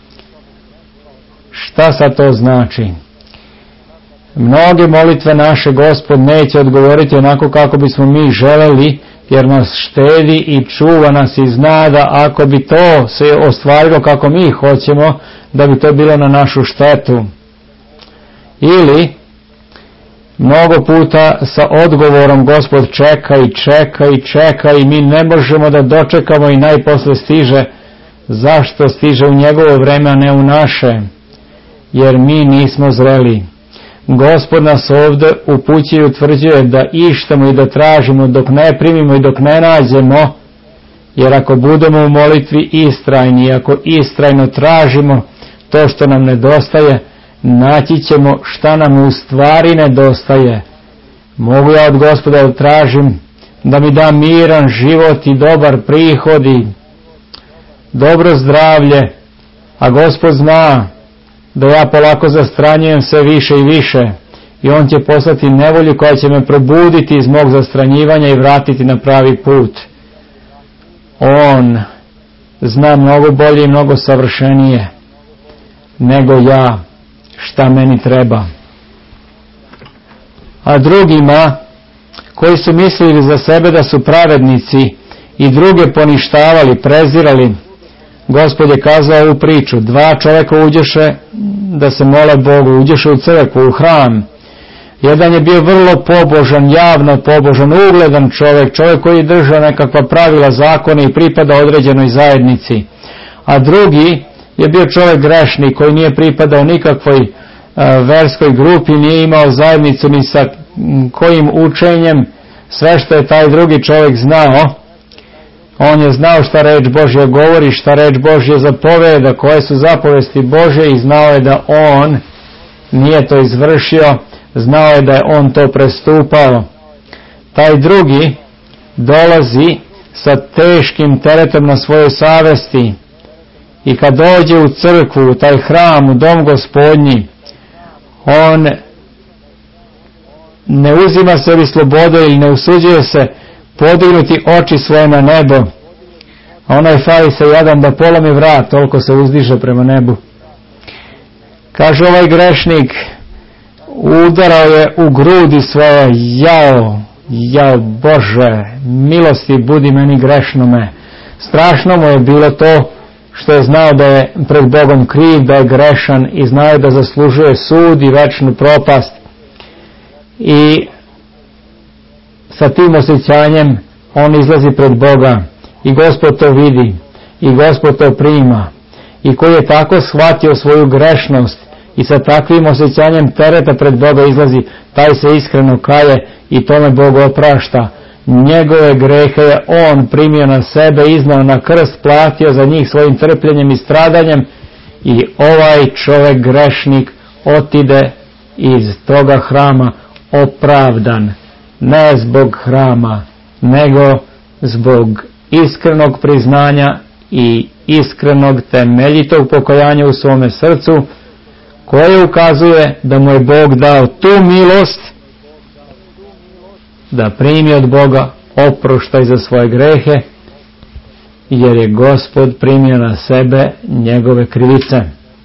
S2: Šta sad to znači? Mnoge molitve naše Gospod neće odgovoriti onako kako bismo mi želeli, jer nas štedi i čuva nas i zna da ako bi to se ostvarilo kako mi hoćemo, da bi to bilo na našu štetu. Ili Mnogo puta sa odgovorom Gospod čeka i čeka i čeka i mi ne možemo da dočekamo i najposle stiže. Zašto stiže u njegovo vreme, a ne u naše? Jer mi nismo zreli. Gospod nas ovdje upućuje i utvrđuje da ištamo i da tražimo dok ne primimo i dok ne nađemo, jer ako budemo u molitvi istrajni, ako istrajno tražimo to što nam nedostaje, naći ćemo šta nam u stvari nedostaje. Mogu ja od Gospoda da tražim da mi da miran život i dobar prihod i dobro zdravlje, a Gospod zna da ja polako zastranjujem sve više i više i On će poslati nevolju koja će me probuditi iz mog zastranjivanja i vratiti na pravi put. On zna mnogo bolje i mnogo savršenije nego ja šta meni treba. A drugima koji su mislili za sebe da su pravednici i druge poništavali, prezirali, Gospod je kazao ovu priču. 2 čovjeka uđeše da se mole Bogu, uđeše u crkvu, u hram. Jedan je bio vrlo pobožan, javno pobožan, ugledan čovjek koji je držao nekakva pravila, zakone i pripada određenoj zajednici. A drugi je bio čovjek grešnik koji nije pripadao nikakvoj verskoj grupi, nije imao zajednicu ni sa kojim učenjem. Sve što je taj drugi čovjek znao, on je znao šta reč Božja govori, šta reč Božja zapoveda, koje su zapovesti Božje i znao je da on nije to izvršio, znao je da je on to prestupao. Taj drugi dolazi sa teškim teretom na svojoj savesti i kad dođe u crkvu, u taj hram, u dom Gospodnji, on ne uzima sebi slobode ili ne usuđuje se podignuti oči svoje na nebo. A onaj farisej jadan da polomi vrat, toliko se uzdiže prema nebu. Kaže ovaj grešnik, udarao je u grudi svoje, jao Bože, milosti budi meni grešnome. Strašno mu je bilo to što je znao da je pred Bogom kriv, da je grešan i znao da zaslužuje sud i večnu propast. I sa tim osjećanjem on izlazi pred Boga i Gospod to vidi i Gospod to prima. I koji je tako shvatio svoju grešnost i sa takvim osjećanjem tereta pred Boga izlazi, taj se iskreno kaje i tome Bog oprašta. Njegove grehe je on primio na sebe, iznao na krst, platio za njih svojim trpljenjem i stradanjem i ovaj čovjek grešnik otide iz toga hrama opravdan. Ne zbog hrama, nego zbog iskrenog priznanja i iskrenog temeljitog pokajanja u svome srcu, koje ukazuje da mu je Bog dao tu milost da primi od Boga oproštaj za svoje grehe, jer je Gospod primio na sebe njegove krivice.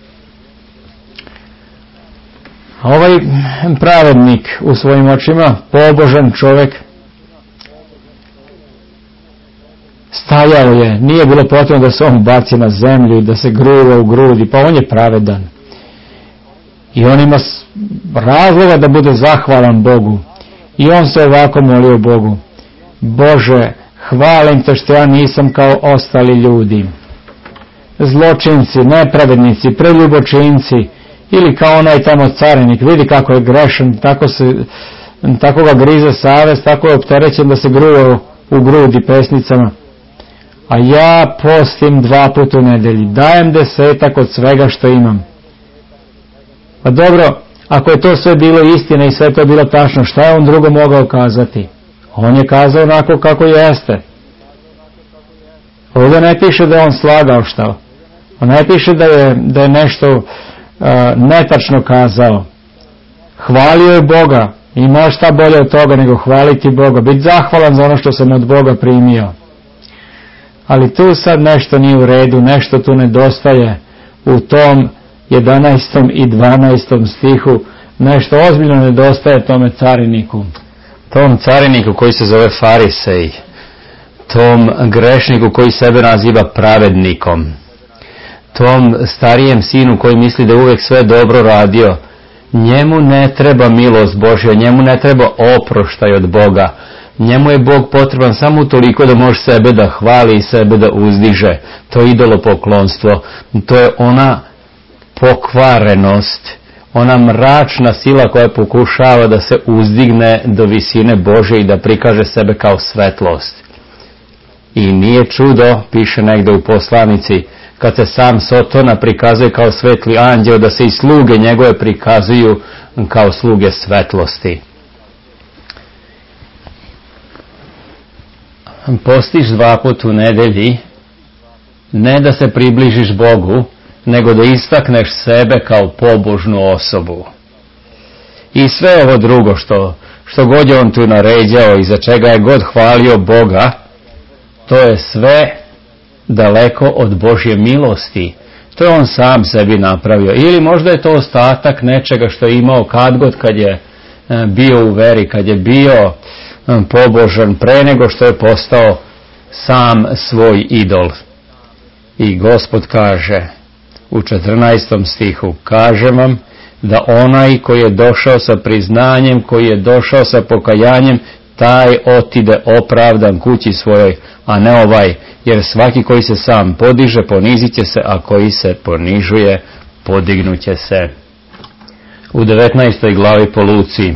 S2: A ovaj pravednik u svojim očima, pobožan čovjek, stajao je, nije bilo potrebno da se on baci na zemlju i da se gruva u grudi, pa on je pravedan. I on ima razloga da bude zahvalan Bogu. I on se ovako molio Bogu: Bože, hvalim te što ja nisam kao ostali ljudi, zločinci, nepravednici, preljubočinci, ili kao onaj tamo carinik. Vidi kako je grešan, tako ga grize savest, tako je opterećen da se gruva u grudi pesnicama. A ja postim 2 puta u nedelji, dajem 10 od svega što imam. Pa dobro, ako je to sve bilo istina i sve to bilo tačno, šta je on drugo mogao kazati? On je kazao onako kako jeste. Ovdje ne piše da je on slagao šta. On ne piše da je nešto netačno kazao. Hvalio je Boga. Ima šta bolje od toga nego hvaliti Boga. Biti zahvalan za ono što sam od Boga primio. Ali tu sad nešto nije u redu, nešto tu nedostaje u tom 11. i 12. stihu. Nešto ozbiljno nedostaje tome cariniku.
S3: Tom cariniku koji se zove farisej, tom grešniku koji sebe naziva pravednikom, tom starijem sinu koji misli da uvijek sve dobro radio Njemu ne treba milost Božja, njemu ne treba oproštaj od Boga. Njemu je Bog potreban samo toliko da može sebe da hvali i sebe da uzdiže. To je idolopoklonstvo. To je ona pokvarenost, ona mračna sila koja pokušava da se uzdigne do visine Božje i da prikaže sebe kao svetlost. I nije čudo, piše negde u poslanici, kad se sam Sotona prikazuje kao svetli anđeo, da se i sluge njegove prikazuju kao sluge svetlosti. Postiš 2 puta u nedelji, ne da se približiš Bogu, nego da istakneš sebe kao pobožnu osobu. I sve ovo drugo što god je on tu naređao i za čega je god hvalio Boga, to je sve daleko od Božje milosti. To je on sam sebi napravio. Ili možda je to ostatak nečega što je imao kad je bio u veri, kad je bio pobožan pre nego što je postao sam svoj idol. I Gospod kaže u 14. stihu, kažem vam da onaj koji je došao sa priznanjem, koji je došao sa pokajanjem, taj otide opravdan kući svojoj, a ne ovaj, jer svaki koji se sam podiže, ponizit će se, a koji se ponižuje, podignut će se. U 19. glavi po Luci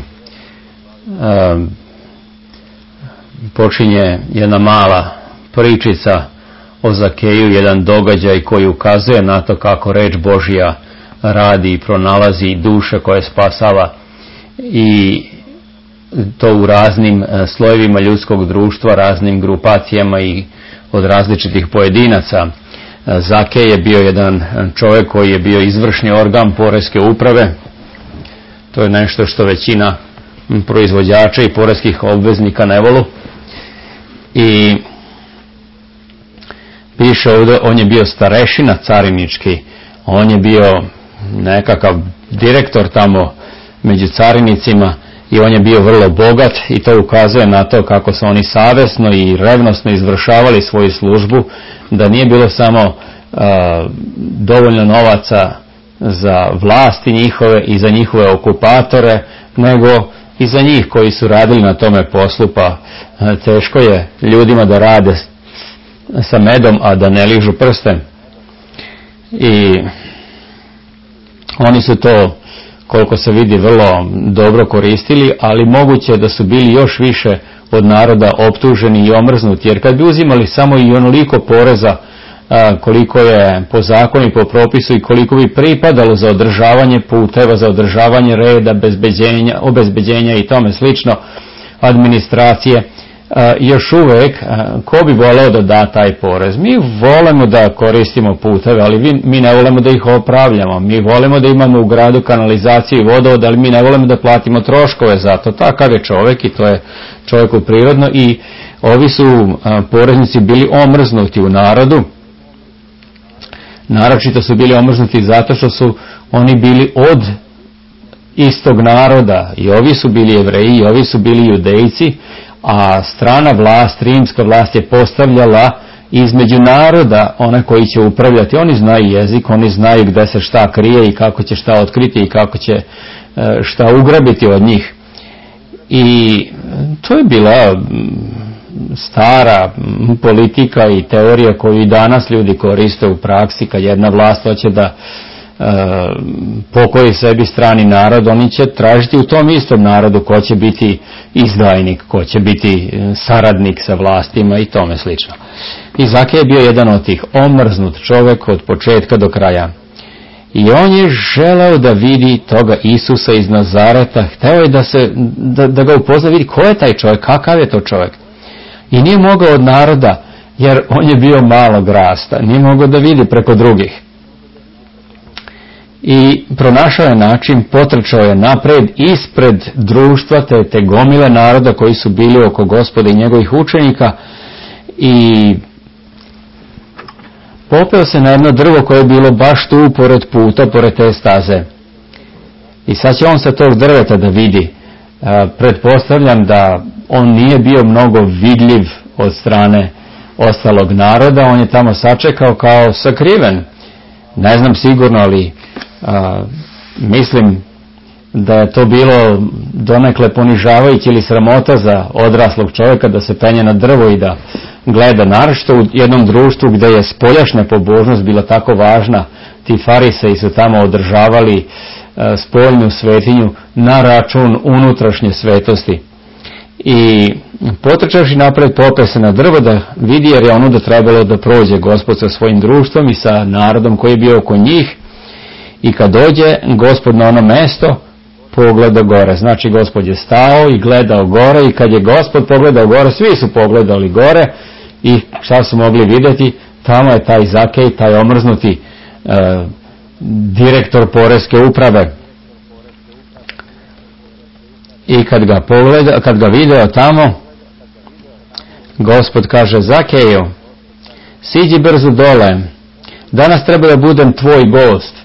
S3: počinje jedna mala pričica o Zakeju, jedan događaj koji ukazuje na to kako reč Božja radi i pronalazi duše koje spasava, i to u raznim slojevima ljudskog društva, raznim grupacijama i od različitih pojedinaca. Zakej je bio jedan čovjek koji je bio izvršni organ poreske uprave. To je nešto što većina proizvođača i poreskih obveznika ne volu. I piše ovdje, on je bio starešina carinički, on je bio nekakav direktor tamo među carinicima i on je bio vrlo bogat, i to ukazuje na to kako su oni savjesno i revnosno izvršavali svoju službu, da nije bilo samo dovoljno novaca za vlasti njihove i za njihove okupatore, nego i za njih koji su radili na tome poslu, pa teško je ljudima da rade sa medom, a da ne ližu prste. I oni su to, koliko se vidi, vrlo dobro koristili, ali moguće da su bili još više od naroda optuženi i omrznuti, jer kad bi uzimali samo i onoliko poreza koliko je po zakonu i po propisu i koliko bi pripadalo za održavanje puteva, za održavanje reda, obezbeđenja i tome slično, administracije, još uvijek ko bi voleo da da taj porez? Mi volimo da koristimo puteve, ali mi ne volimo da ih opravljamo. Mi volimo da imamo u gradu kanalizaciju i vodovod, ali mi ne volimo da platimo troškove za to. Takav je čovjek i to je čovjeku prirodno, i ovi su poreznici bili omrznuti u narodu. Naročito su bili omrznuti zato što su oni bili od istog naroda, i ovi su bili Jevreji i ovi su bili Judejci, a strana vlast, rimska vlast, je postavljala između naroda one koji će upravljati. Oni znaju jezik, oni znaju gde se šta krije i kako će šta otkriti i kako će šta ugrabiti od njih. I to je bila stara politika i teorija koju i danas ljudi koriste u praksi. Kad jedna vlast hoće da pokoji sebi strani narod, oni će tražiti u tom istom narodu ko će biti izdajnik, ko će biti saradnik sa vlastima i tome slično. I Zakej je bio jedan od tih, omrznut čovjek od početka do kraja. I on je želeo da vidi toga Isusa iz Nazareta, hteo je da ga upozna, vidi ko je taj čovjek, kakav je to čovjek. I nije mogao od naroda, jer on je bio malog rasta, nije mogao da vidi preko drugih. I pronašao je način, potrčao je napred ispred društva te gomile naroda koji su bili oko Gospoda i njegovih učenika, i popeo se na jedno drvo koje je bilo baš tu pored puta, pored te staze. I sad će on sa tog drveta da vidi. Pretpostavljam da on nije bio mnogo vidljiv od strane ostalog naroda, on je tamo sačekao kao sakriven. Ne znam sigurno, ali mislim da je to bilo donekle ponižavajuće ili sramota za odraslog čovjeka da se penje na drvo i da gleda, naročito u jednom društvu gdje je spoljašnja pobožnost bila tako važna. Ti fariseji su tamo održavali spoljnu svetinju na račun unutrašnje svetosti. I potrčavši napred pope se na drvo da vidi, jer je onuda trebalo da prođe Gospod sa svojim društvom i sa narodom koji je bio oko njih. I kad dođe Gospod na ono mesto, pogleda gore. Znači Gospod je stao i gledao gore, i kad je Gospod pogledao gore, svi su pogledali gore i šta su mogli vidjeti? Tamo je taj Zakej, taj omrznuti direktor poreske uprave. I kad ga video tamo, Gospod kaže: Zakeju, siđi brzo dole, danas treba da budem tvoj gost.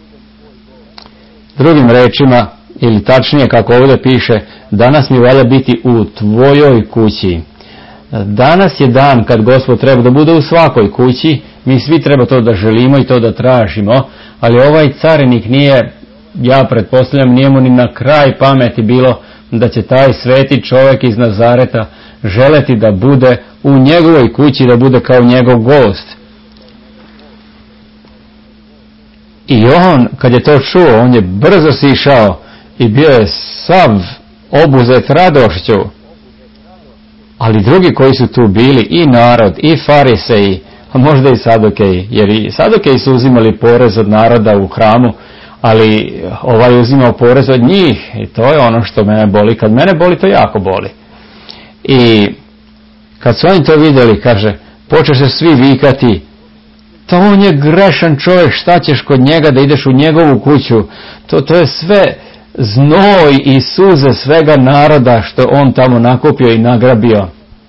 S3: Drugim rečima, ili tačnije kako ovdje piše, danas mi valja biti u tvojoj kući. Danas je dan kad Gospod treba da bude u svakoj kući, mi svi treba to da želimo i to da tražimo, ali ovaj carinik nije, ja pretpostavljam, nije mu ni na kraj pameti bilo da će taj sveti čovjek iz Nazareta želeti da bude u njegovoj kući, da bude kao njegov gost. I on, kad je to čuo, on je brzo sišao i bio je sav obuzet radošću. Ali drugi koji su tu bili, i narod, i fariseji, a možda i sadukeji, jer i sadukeji su uzimali porez od naroda u hramu, ali ovaj uzimao porez od njih, i to je ono što mene boli. Kad mene boli, to jako boli. I kad su oni to vidjeli, kaže, počeše svi vikati: to on je grešan čovjek, šta ćeš kod njega da ideš u njegovu kuću? To je sve znoj i suze svega naroda što on tamo nakupio i nagrabio.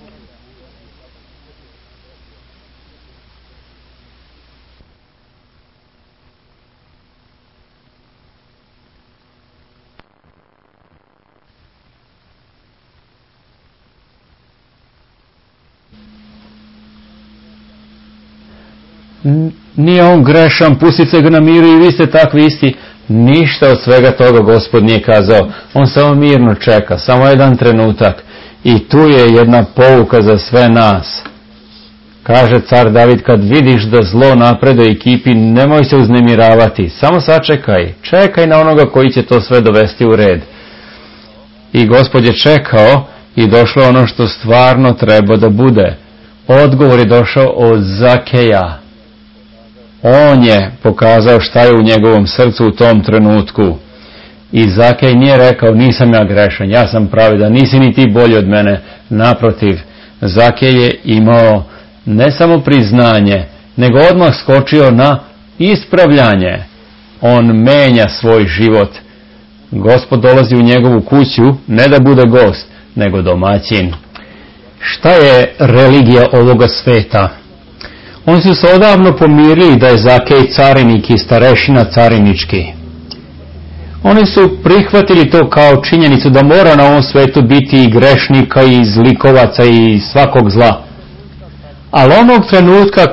S3: Nije on grešan, pustite ga na miru i vi ste takvi isti. Ništa od svega toga Gospod nije kazao. On samo mirno čeka, samo jedan trenutak. I tu je jedna pouka za sve nas. Kaže car David: kad vidiš da zlo napreduje i kipi, nemoj se uznemiravati, samo sačekaj, čekaj na onoga koji će to sve dovesti u red. I Gospod je čekao i došlo ono što stvarno treba da bude. Odgovor je došao od Zakeja. On je pokazao šta je u njegovom srcu u tom trenutku. I Zakej nije rekao: nisam ja grešan, ja sam pravedan, nisi ni ti bolji od mene. Naprotiv, Zakej je imao ne samo priznanje, nego odmah skočio na ispravljanje. On menja svoj život. Gospod dolazi u njegovu kuću ne da bude gost, nego domaćin. Šta je religija ovoga sveta? Oni su se odavno pomirili da je Zakej carinik i starešina carinički. Oni su prihvatili to kao činjenicu da mora na ovom svetu biti i grešnika i zlikovaca i svakog zla. Ali onog trenutka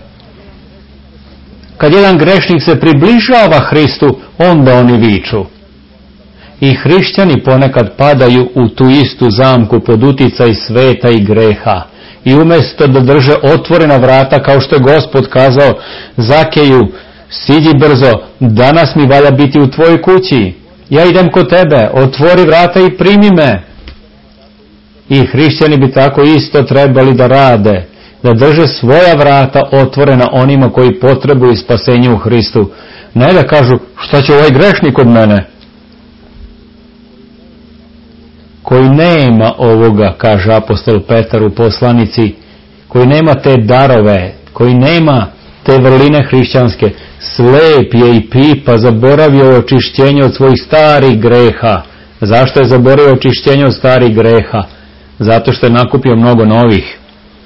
S3: kad jedan grešnik se približava Hristu, onda oni viču. I hrišćani ponekad padaju u tu istu zamku pod uticaj sveta i greha. I umjesto da drže otvorena vrata, kao što je Gospod kazao Zakeju: siđi brzo, danas mi valja biti u tvojoj kući, ja idem kod tebe, otvori vrata i primi me. I hrišćani bi tako isto trebali da rade, da drže svoja vrata otvorena onima koji potrebuju spasenje u Hristu. Ne da kažu: šta će ovaj grešnik od mene? Koji nema ovoga, kaže apostol Petar u poslanici, koji nema te darove, koji nema te vrline hrišćanske, slep je i pipa, zaboravio očišćenje od svojih starih greha. Zašto je zaboravio očišćenje od starih greha? Zato što je nakupio mnogo novih.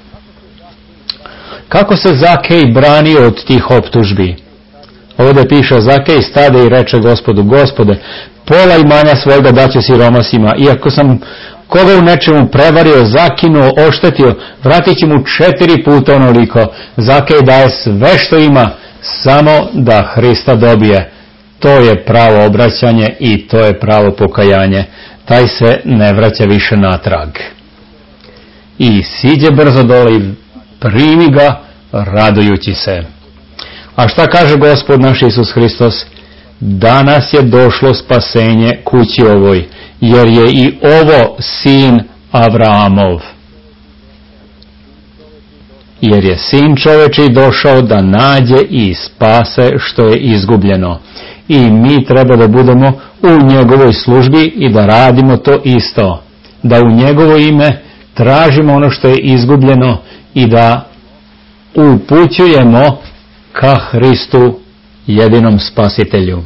S3: Kako se Zakej branio od tih optužbi? Ovdje piše: Zakej stade i reče Gospodu: Gospode, pola imanja svojega daću siromasima, iako sam koga u nečemu prevario, zakinuo, oštetio, vratit ću mu 4 puta onoliko. Zakej daje sve što ima, samo da Hrista dobije. To je pravo obraćanje i to je pravo pokajanje. Taj se ne vraća više natrag. I siđe brzo dole i primi ga radujući se. A šta kaže Gospod naš Isus Hristos? Danas je došlo spasenje kući ovoj, jer je i ovo sin Avraamov. Jer je sin čovečiji došao da nađe i spase što je izgubljeno. I mi treba da budemo u njegovoj službi i da radimo to isto. Da u njegovo ime tražimo ono što je izgubljeno i da upućujemo ka Hristu, jedinom spasitelju.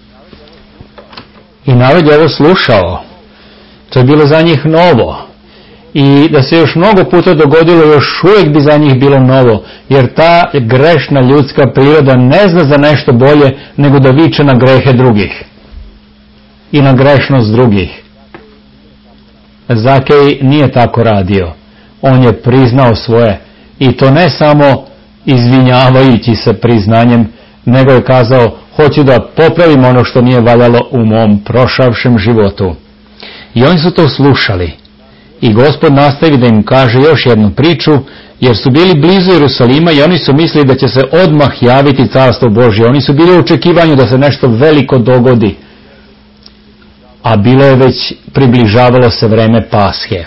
S3: I narod je ovo slušao. To je bilo za njih novo. I da se još mnogo puta dogodilo, još uvijek bi za njih bilo novo, jer ta grešna ljudska priroda ne zna za nešto bolje nego da viče na grehe drugih i na grešnost drugih. Zakej nije tako radio. On je priznao svoje, i to ne samo izvinjavajući se priznanjem, nego je kazao: hoću da popravim ono što nije valjalo u mom prošavšem životu. I oni su to slušali. I Gospod nastavi da im kaže još jednu priču, jer su bili blizu Jerusalima i oni su mislili da će se odmah javiti carstvo Božje. Oni su bili u očekivanju da se nešto veliko dogodi, a bilo je već, približavalo se vreme Pashe.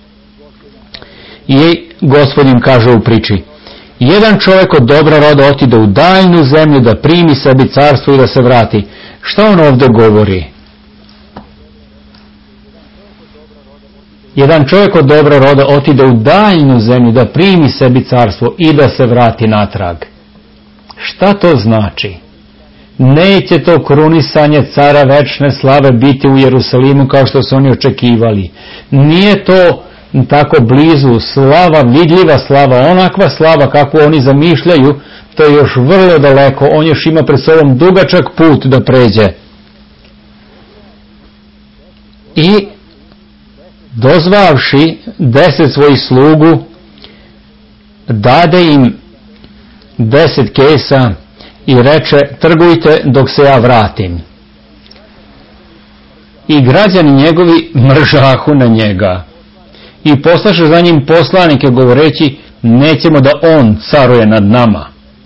S3: I Gospod im kaže u priči: jedan čovjek od dobra roda otide u daljnu zemlju da primi sebi carstvo i da se vrati. Šta on ovdje govori? Jedan čovjek od dobra roda otide u daljnu zemlju da primi sebi carstvo i da se vrati natrag. Šta to znači? Neće to krunisanje cara večne slave biti u Jerusalimu kao što su oni očekivali. Nije to tako blizu slava, vidljiva slava, onakva slava kakvu oni zamišljaju, to je još vrlo daleko. On još ima pred sobom dugačak put da pređe. I dozvavši 10 svojih slugu, dade im 10 kesa i reče: trgujte dok se ja vratim. I građani njegovi mržahu na njega i poslaše za njim poslanike govoreći: nećemo da on caruje nad nama.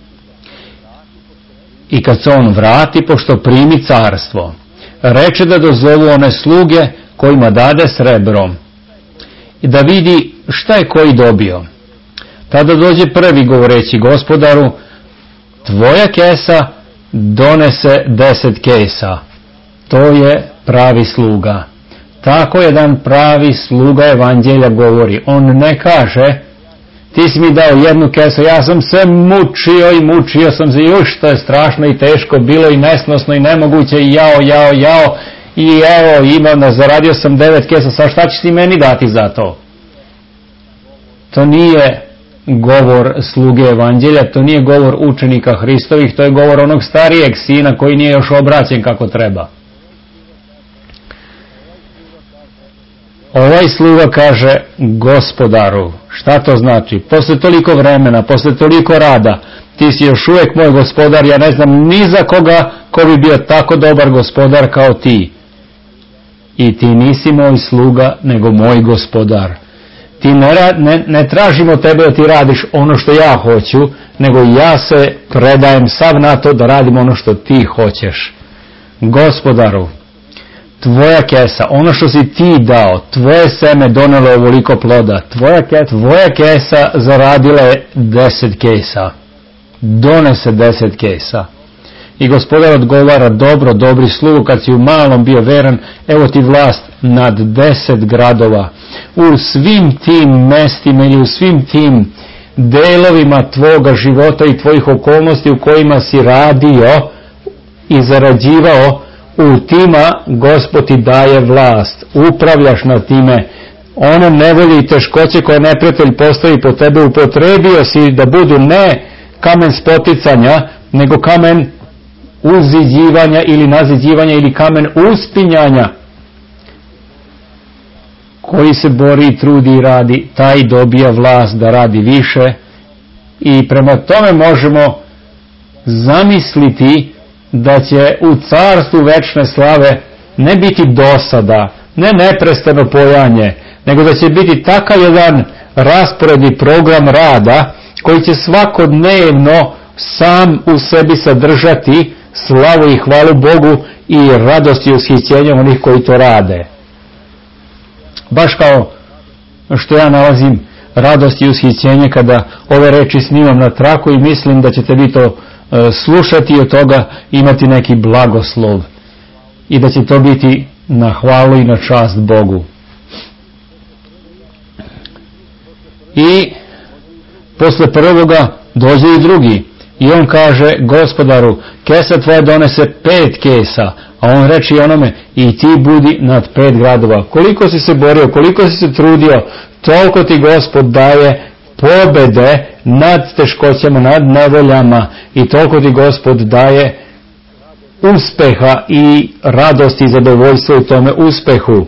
S3: I kad se on vrati, pošto primi carstvo, reče da dozovu one sluge kojima dade srebrom i da vidi šta je koji dobio. Tada dođe prvi govoreći: gospodaru, tvoja kesa donese 10 kesa. To je pravi sluga. Tako jedan pravi sluga evanđelja govori. On ne kaže: ti si mi dao 1 kesu, ja sam se mučio i mučio sam se, još to je strašno i teško bilo i nesnosno i nemoguće i jao i evo zaradio sam 9 kesa, sad šta ćeš ti meni dati za to? To nije govor sluge evanđelja, to nije govor učenika Hristovih, to je govor onog starijeg sina koji nije još obraćen kako treba. Ovaj sluga kaže: gospodaru. Šta to znači? Posle toliko vremena, posle toliko rada, ti si još uvijek moj gospodar, ja ne znam ni za koga ko bi bio tako dobar gospodar kao ti. I ti nisi moj sluga, nego moj gospodar. Ti ne tražim od tebe da ti radiš ono što ja hoću, nego ja se predajem sav na to da radim ono što ti hoćeš. Gospodaru, tvoja kesa, ono što si ti dao, tvoje seme donelo ovoliko ploda, tvoja kesa zaradila je 10 kesa. Donese 10 kesa. I gospodar odgovara: dobro, dobri slugu, kad si u malom bio veran, evo ti vlast nad 10 gradova. U svim tim mestima ili u svim tim delovima tvoga života i tvojih okolnosti u kojima si radio i zarađivao, u tima Gospod ti daje vlast. Upravljaš nad time. Ono nevolje i teškoće koje neprijatelj postavi po tebe, upotrebio si da budu ne kamen spoticanja, nego kamen uziđivanja ili naziđivanja ili kamen uspinjanja. Koji se bori, trudi i radi, taj dobija vlast da radi više. I prema tome možemo zamisliti da će u carstvu večne slave ne biti dosada, ne neprestano pojanje, nego da će biti takav jedan raspored i program rada koji će svakodnevno sam u sebi sadržati slavu i hvalu Bogu i radost i ushićenje onih koji to rade. Baš kao što ja nalazim radost i ushićenje kada ove reči snimam na traku i mislim da ćete vi to slušati i od toga imati neki blagoslov i da će to biti na hvalu i na čast Bogu. I posle prvoga dođe i drugi i on kaže: Gospodaru, kesa tvoja donese 5 kesa, a on reče onome: i ti budi nad 5 gradova. Koliko si se borio, koliko si se trudio, toliko ti Gospod daje pobede nad teškoćama, nad nevoljama, i toliko ti Gospod daje uspeha i radosti i zadovoljstva u tome uspehu.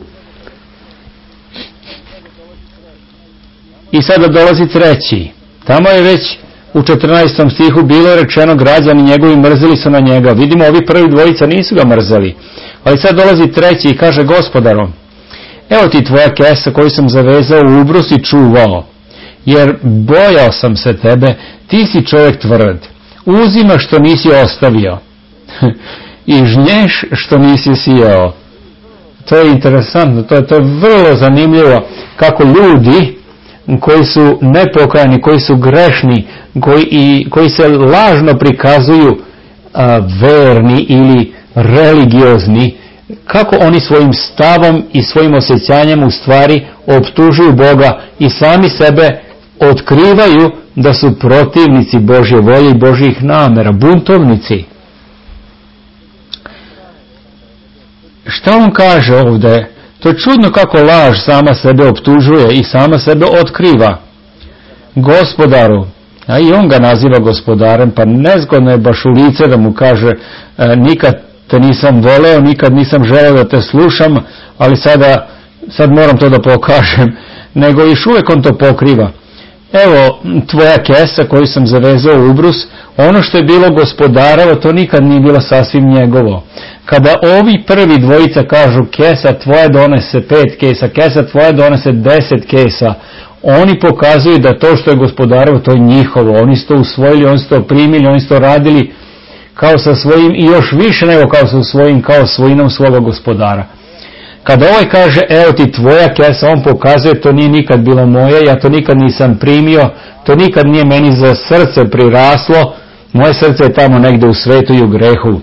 S3: I sada dolazi treći. Tamo je već u 14. stihu bilo rečeno: građani njegovi mrzeli su na njega. Vidimo, ovi prvi dvojica nisu ga mrzeli. Ali sad dolazi treći i kaže: Gospodaru, evo ti tvoja kesa koju sam zavezao u ubrus i čuvao, jer bojao sam se tebe, ti si čovjek tvrd, uzimaš što nisi ostavio i žnješ što nisi sijao. To je interesantno, to je vrlo zanimljivo kako ljudi koji su nepokajani, koji su grešni, koji se lažno prikazuju verni ili religiozni, kako oni svojim stavom i svojim osjećanjem u stvari optužuju Boga i sami sebe otkrivaju da su protivnici Božje volje i Božjih namera, buntovnici. Šta on kaže ovdje? To je čudno kako laž sama sebe optužuje i sama sebe otkriva. Gospodaru, a i on ga naziva gospodarem, pa nezgodno je baš u lice da mu kaže: nikad te nisam voleo, nikad nisam želeo da te slušam, ali sad moram to da pokažem. Nego još uvijek on to pokriva. Evo tvoja kesa koju sam zavezao u ubrus, ono što je bilo gospodarovo, to nikad nije bilo sasvim njegovo. Kada ovi prvi dvojica kažu: kesa tvoja donese 5 kesa, kesa tvoja donese 10 kesa, oni pokazuju da to što je gospodarovo, to je njihovo. Oni su to usvojili, oni su to primili, oni su to radili kao sa svojim, i još više nego kao sa svojim, kao svojinom svoga gospodara. Kada ovaj kaže: evo ti tvoja kesa, on pokazuje: to nije nikad bilo moje, ja to nikad nisam primio, to nikad nije meni za srce priraslo, moje srce je tamo negdje u svetu i u grehu.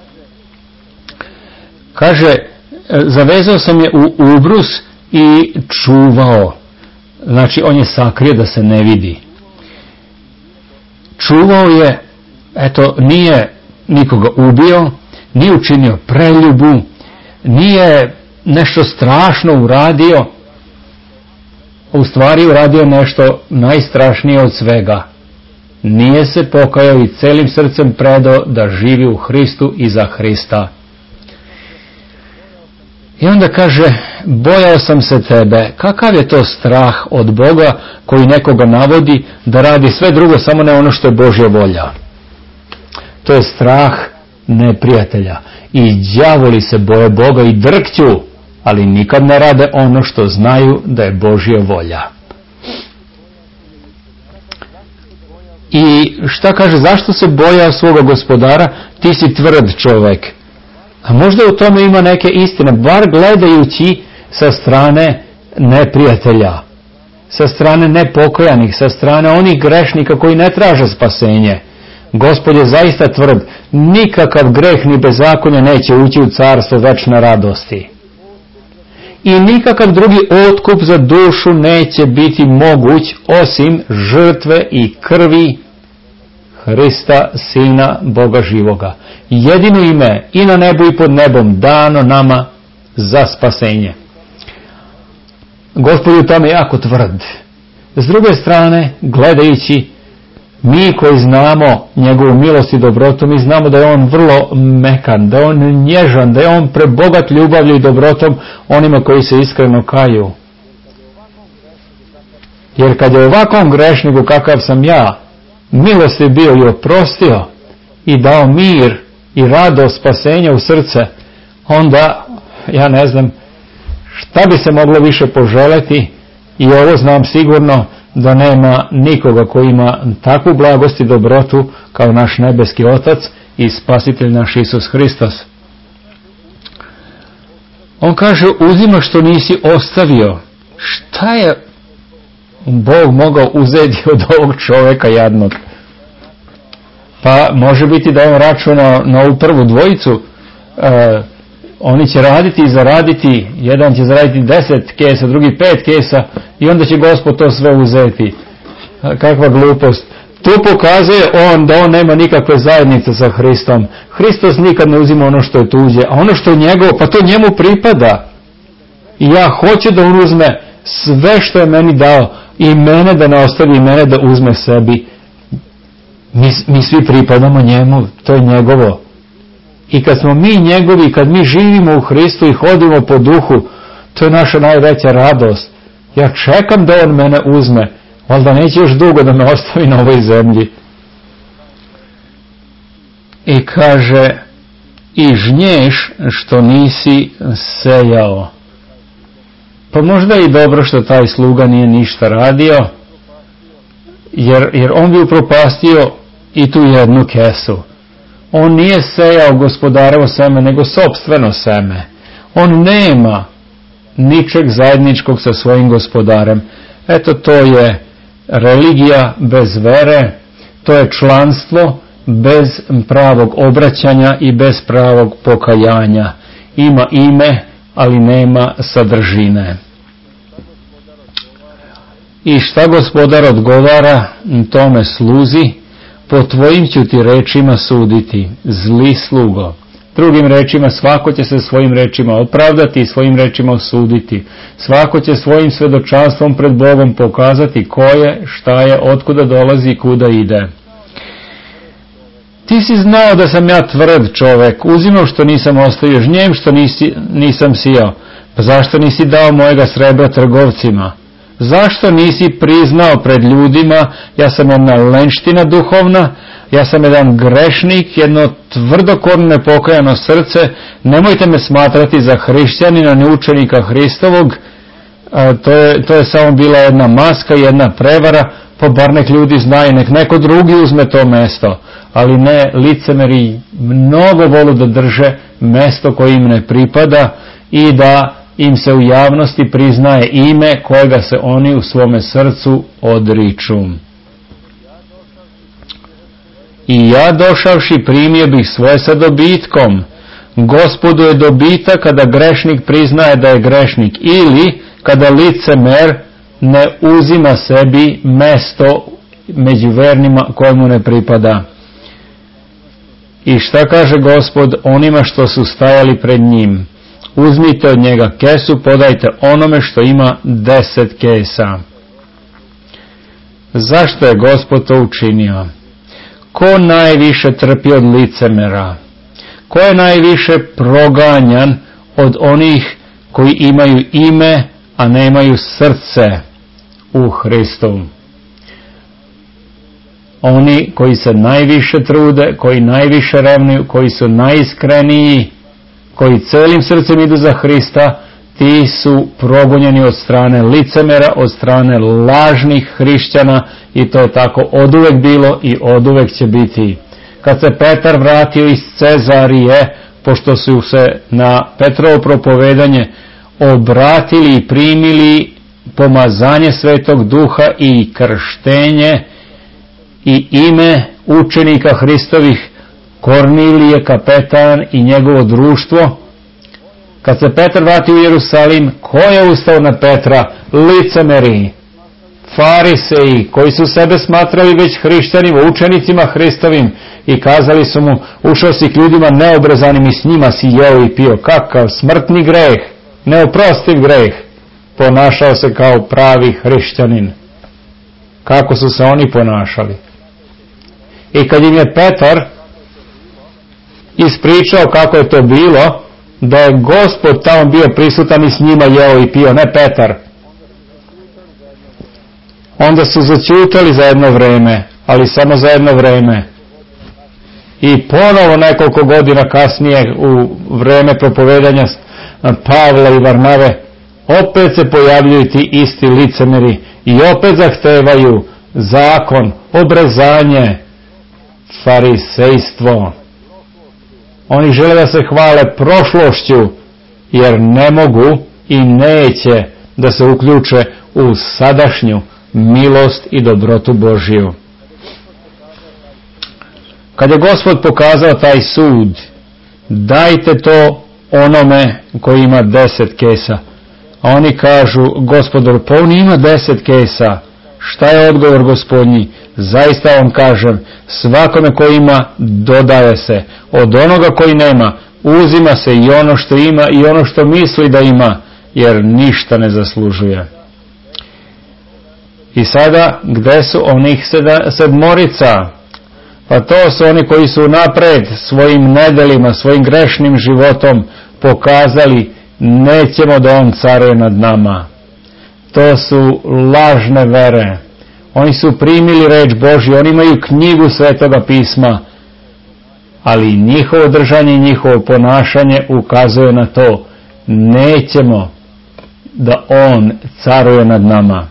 S3: Kaže: zavezao sam je u ubrus i čuvao. Znači on je sakrio da se ne vidi. Čuvao je, eto, nije nikoga ubio, nije učinio preljubu, nije nešto strašno uradio, u stvari uradio nešto najstrašnije od svega. Nije se pokajao i celim srcem predao da živi u Hristu i za Hrista. I onda kaže: bojao sam se tebe. Kakav je to strah od Boga koji nekoga navodi da radi sve drugo, samo ne ono što je Božja volja? To je strah neprijatelja. I đavoli se boje Boga i drkću, ali nikad ne rade ono što znaju da je Božja volja. I šta kaže? Zašto se bojao svoga gospodara? Ti si tvrd čovjek. A možda u tome ima neke istine, bar gledajući sa strane neprijatelja, sa strane nepokojanih, sa strane onih grešnika koji ne traže spasenje. Gospod je zaista tvrd, nikakav greh ni bezakonje neće ući u carstvo večne radosti. I nikakav drugi otkup za dušu neće biti moguć osim žrtve i krvi Hrista, Sina Boga živoga. Jedino ime i na nebu i pod nebom dano nama za spasenje. Gospod je u tome jako tvrd. S druge strane, gledajući, mi koji znamo njegovu milost i dobrotu, mi znamo da je on vrlo mekan, da je on nježan, da je on prebogat ljubavlju i dobrotom onima koji se iskreno kaju. Jer kad je ovakvom grešniku kakav sam ja, milost je bio i oprostio i dao mir
S2: i radost spasenja u srce, onda ja ne znam šta bi se moglo više poželeti. I ovo znam sigurno, da nema nikoga koji ima takvu blagost i dobrotu kao naš nebeski Otac i Spasitelj naš Isus Hristos. On kaže, uzima što nisi ostavio. Šta je Bog mogao uzeti od ovog čovjeka jadnog? Pa može biti da on računa na ovu prvu dvojicu. Oni će raditi i zaraditi, jedan će zaraditi 10 kesa, drugi 5 kesa i onda će Gospod to sve uzeti. Kakva glupost. Tu pokazuje on da on nema nikakve zajednice sa Hristom. Hristos nikad ne uzima ono što je tuđe, a ono što je njegovo, pa to njemu pripada. I ja hoću da on uzme sve što je meni dao i mene da ne ostavi, i mene da uzme sebi. Mi svi pripadamo njemu, to je njegovo. I kad smo mi njegovi, kad mi živimo u Hristu i hodimo po duhu, to je naša najveća radost. Ja čekam da on mene uzme, valjda neće još dugo da me ostavi na ovoj zemlji. I kaže, i žnješ što nisi sejao. Pa možda i dobro što taj sluga nije ništa radio, jer on bi upropastio i tu jednu kesu. On nije sejao Gospodarevo seme, nego sopstveno seme. On nema ničeg zajedničkog sa svojim Gospodarem. Eto, to je religija bez vere, to je članstvo bez pravog obraćanja i bez pravog pokajanja. Ima ime, ali nema sadržine. I šta Gospodar odgovara tome sluzi? Po tvojim ću ti rečima suditi, zli slugo. Drugim rečima, svako će se svojim rečima opravdati i svojim rečima osuditi. Svako će svojim svjedočanstvom pred Bogom pokazati ko je, šta je, otkuda dolazi i kuda ide. Ti si znao da sam ja tvrd čovek, uzimao što nisam ostavio, žnjem što nisam sijao. Pa zašto nisi dao mojega srebra trgovcima? Zašto nisi priznao pred ljudima, ja sam jedna lenština duhovna, ja sam jedan grešnik, jedno tvrdokorno nepokajano srce, nemojte me smatrati za hrišćanina, ni učenika Hristovog, to je samo bila jedna maska, jedna prevara, pa bar nek ljudi znaju, nek neko drugi uzme to mesto, ali ne, licemeri mnogo volu da drže mesto koje im ne pripada i da im se u javnosti priznaje ime kojega se oni u svome srcu odriču. I ja došavši primio bih svoje sa dobitkom. Gospodu je dobitak kada grešnik priznaje da je grešnik, ili kada licemer ne uzima sebi mesto među vernima kojemu ne pripada. I šta kaže Gospod onima što su stajali pred njim? Uzmite od njega kesu, podajte onome što ima 10 kesa. Zašto je Gospod to učinio? Ko najviše trpi od licemera? Ko je najviše proganjan od onih koji imaju ime, a nemaju srce u Hristu? Oni koji se najviše trude, koji najviše revnuju, koji su najiskreniji, koji celim srcem idu za Hrista, ti su progonjeni od strane licemera, od strane lažnih hrišćana, i to je tako oduvek bilo i oduvek će biti. Kad se Petar vratio iz Cezarije, pošto su se na Petrovo propovedanje obratili i primili pomazanje Svetog Duha i krštenje i ime učenika Hristovih, Kornilije, kapetan i njegovo društvo, kad se Petar vratio u Jerusalim, ko je ustao na Petra? Licemeri, fariseji, koji su sebe smatrali već hrišćanima, učenicima Hristovim, i kazali su mu, ušao si k ljudima neobrezanim i s njima si jeo i pio. Kakav smrtni greh, neoprostiv greh. Ponašao se kao pravi hrišćanin. Kako su se oni ponašali? I kad im je Petar ispričao kako je to bilo, da je Gospod tamo bio prisutan i s njima jeo i pio, ne Petar, onda su začutali za jedno vreme, ali samo za jedno vreme.
S3: I ponovo nekoliko godina kasnije u vreme propovedanja Pavla i Varnave opet se pojavljuju ti isti licemeri i opet zahtevaju zakon, obrezanje, farisejstvo. Oni žele da se hvale prošlošću, jer ne mogu i neće da se uključe u sadašnju milost i dobrotu Božiju. Kad je Gospod pokazao taj sud, dajte to onome koji ima 10 kesa. A oni kažu, Gospodaru, pa on ima 10 kesa. Šta je odgovor Gospodnji? Zaista vam kažem, svakome koji ima dodaje se, od onoga koji nema uzima se i ono što ima i ono što misli da ima, jer ništa ne zaslužuje. I sada, gde su onih 7? Pa to su oni koji su napred svojim nedelima, svojim grešnim životom pokazali, nećemo da on caruje nad nama. To su lažne vere. Oni su primili reč Božju, oni imaju knjigu Svetoga pisma, ali njihovo držanje i njihovo ponašanje ukazuje na to, nećemo da on caruje nad nama.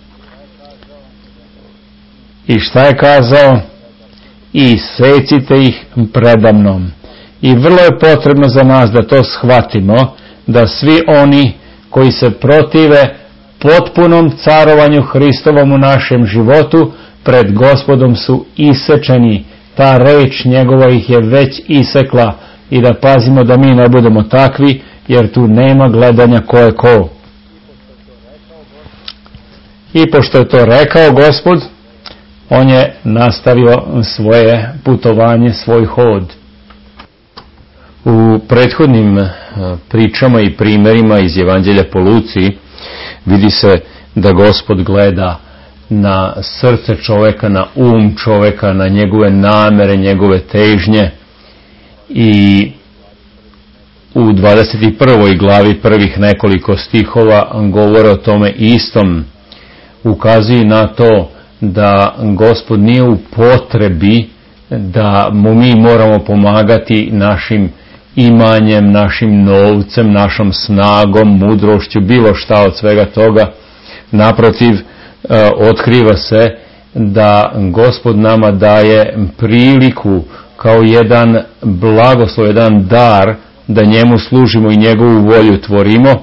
S3: I šta je kazao? I secite ih predamnom. I vrlo je potrebno za nas da to shvatimo, da svi oni koji se protive potpunom carovanju Hristovom u našem životu, pred Gospodom su isečeni. Ta reč njegova ih je već isekla i da pazimo da mi ne budemo takvi, jer tu nema gledanja ko je ko. I pošto je to rekao Gospod, on je nastavio svoje putovanje, svoj hod. U prethodnim pričama i primjerima iz Evanđelja po Luci vidi se da Gospod gleda na srce čoveka, na čoveka, na njegove namere, njegove težnje. I u 21. glavi prvih nekoliko stihova govore o tome istom. Ukazuje na to da Gospod nije u potrebi da mu mi moramo pomagati našim imanjem, našim novcem, našom snagom, mudrošću, bilo šta od svega toga. Naprotiv, otkriva se da Gospod nama daje priliku kao jedan blagoslov, jedan dar da njemu služimo i njegovu volju tvorimo,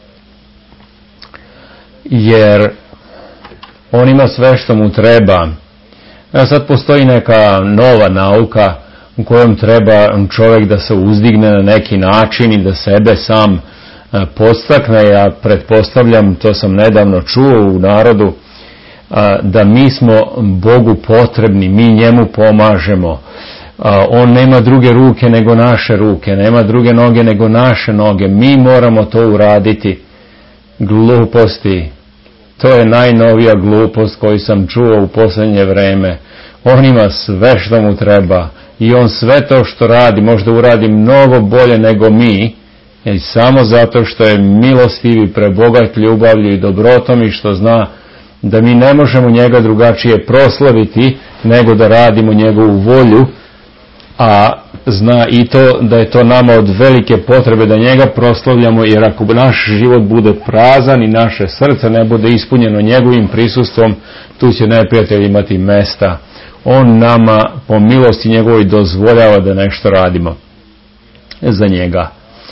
S3: jer on ima sve što mu treba. Sad postoji neka nova nauka u kojom treba čovjek da se uzdigne na neki način i da sebe sam podstakne. Ja pretpostavljam, to sam nedavno čuo u narodu, da mi smo Bogu potrebni, mi njemu pomažemo. On nema druge ruke nego naše ruke, nema druge noge nego naše noge, mi moramo to uraditi. Gluposti. To je najnovija glupost koju sam čuo u posljednje vreme. On ima sve što mu treba i on sve to što radi možda uradi mnogo bolje nego mi, i samo zato što je milostiv i prebogat ljubavlju i dobrotom i što zna da mi ne možemo njega drugačije proslaviti nego da radimo njegovu volju, a zna i to da je to nama od velike potrebe da njega proslavljamo, jer ako naš život bude prazan i naše srce ne bude ispunjeno njegovim prisustvom, tu će neprijatelj imati mesta. On nama po milosti njegovoj dozvoljava da nešto radimo za njega.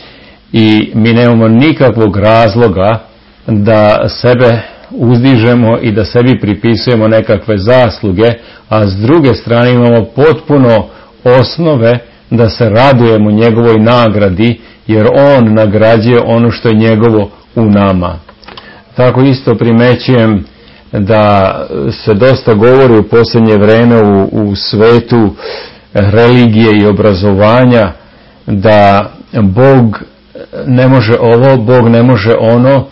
S3: I mi nemamo nikakvog razloga da sebe uzdižemo i da sebi pripisujemo nekakve zasluge, a s druge strane imamo potpuno osnove da se radujemo njegovoj nagradi, jer on nagrađuje ono što je njegovo u nama. Tako isto primećujem da se dosta govori u posljednje vreme u svetu religije i obrazovanja, da Bog ne može ovo, Bog ne može ono,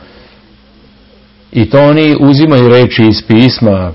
S3: i to oni uzimaju reči iz pisma.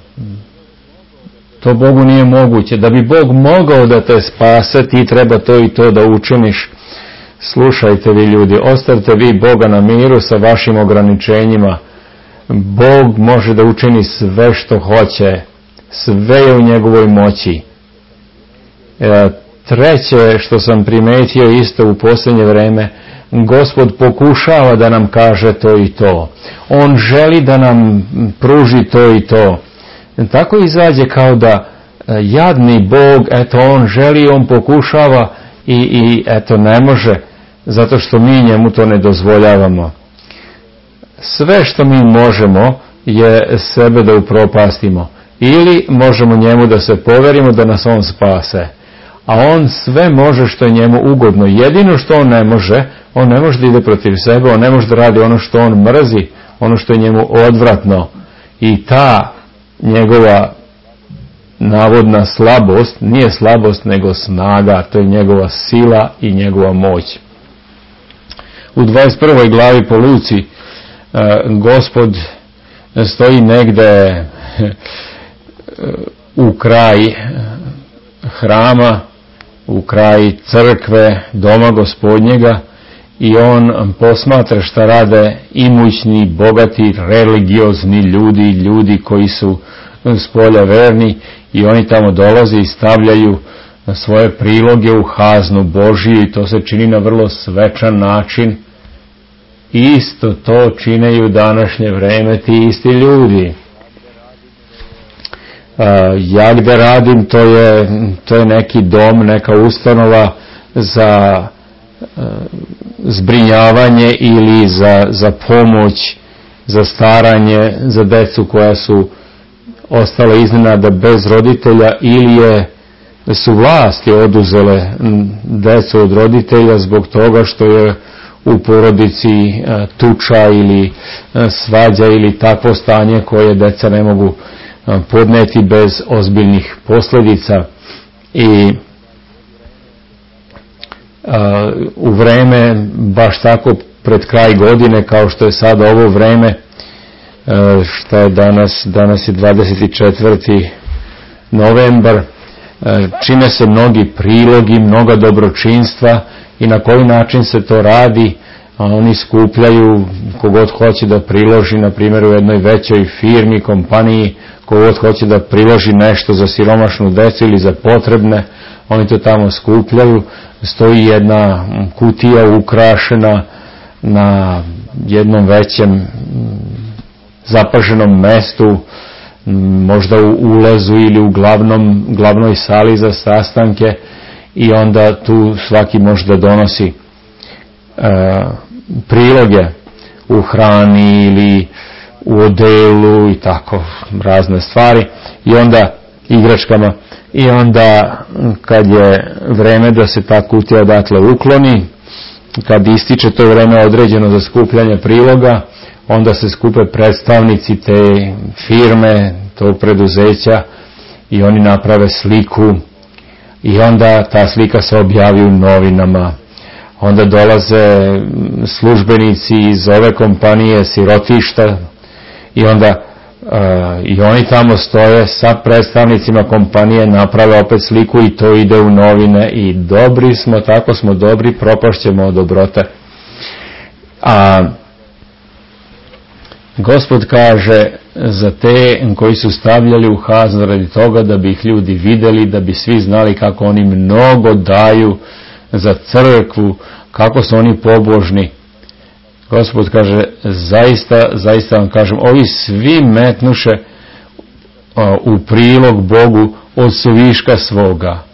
S3: To Bogu nije moguće. Da bi Bog mogao da te spase, ti treba to i to da učiniš. Slušajte vi ljudi, ostavite vi Boga na miru sa vašim ograničenjima. Bog može da učini sve što hoće. Sve je u njegovoj moći. treće što sam primetio isto u posljednje vreme, Gospod pokušava da nam kaže to i to. On želi da nam pruži to i to. Tako izađe kao da jadni Bog, eto on želi, on pokušava i eto ne može, zato što mi njemu to ne dozvoljavamo. Sve što mi možemo je sebe da upropastimo. Ili možemo njemu da se poverimo da nas on spase. A on sve može što je njemu ugodno. Jedino što on ne može da ide protiv sebe, on ne može da radi ono što on mrzi, ono što je njemu odvratno. I ta njegova navodna slabost nije slabost nego snaga, to je njegova sila i njegova moć. U 21. glavi po Luci Gospod stoji negde u kraj hrama, u kraj crkve, doma Gospodnjega, i on posmatra šta rade imućni, bogati, religiozni ljudi koji su spolja verni, i oni tamo dolaze i stavljaju svoje priloge u kaznu Božiju, i to se čini na vrlo svečan način. Isto to čine i u današnje vreme ti isti ljudi. Ja gde radim, to je neki dom, neka ustanova za zbrinjavanje ili za pomoć, za staranje, za decu koja su ostala iznenada bez roditelja, ili su vlasti oduzele decu od roditelja zbog toga što je u porodici tuča ili svađa ili takvo stanje koje deca ne mogu podneti bez ozbiljnih posljedica. I u vreme baš tako pred kraj godine, kao što je sada ovo vreme, što je danas je 24. novembar, čine se mnogi prilogi, mnoga dobročinstva, i na koji način se to radi. Oni skupljaju, kogod hoće da priloži, na primjer u jednoj većoj firmi, kompaniji, kogod hoće da priloži nešto za siromašnu decu ili za potrebne, oni to tamo skupljaju. Stoji jedna kutija ukrašena na jednom većem zapaženom mestu, možda u ulazu ili u glavnoj sali za sastanke, i onda tu svaki može da donosi priloge u hrani ili u odelu i tako razne stvari, i onda igračkama. I onda kad je vreme da se ta kutija odatle ukloni, kad ističe to vreme određeno za skupljanje priloga, onda se skupe predstavnici te firme, tog preduzeća, i oni naprave sliku, i onda ta slika se objavi u novinama. Onda dolaze službenici iz ove kompanije sirotišta, i onda i oni tamo stoje sa predstavnicima kompanije, naprave opet sliku i to ide u novine, i dobri smo, tako smo dobri, propašćemo od dobrote. A Gospod kaže za te koji su stavljali u kaznu radi toga da bi ih ljudi vidjeli, da bi svi znali kako oni mnogo daju za crkvu, kako su oni pobožni. Gospod kaže, zaista vam kažem, ovi svi metnuše u prilog Bogu od suviška svoga.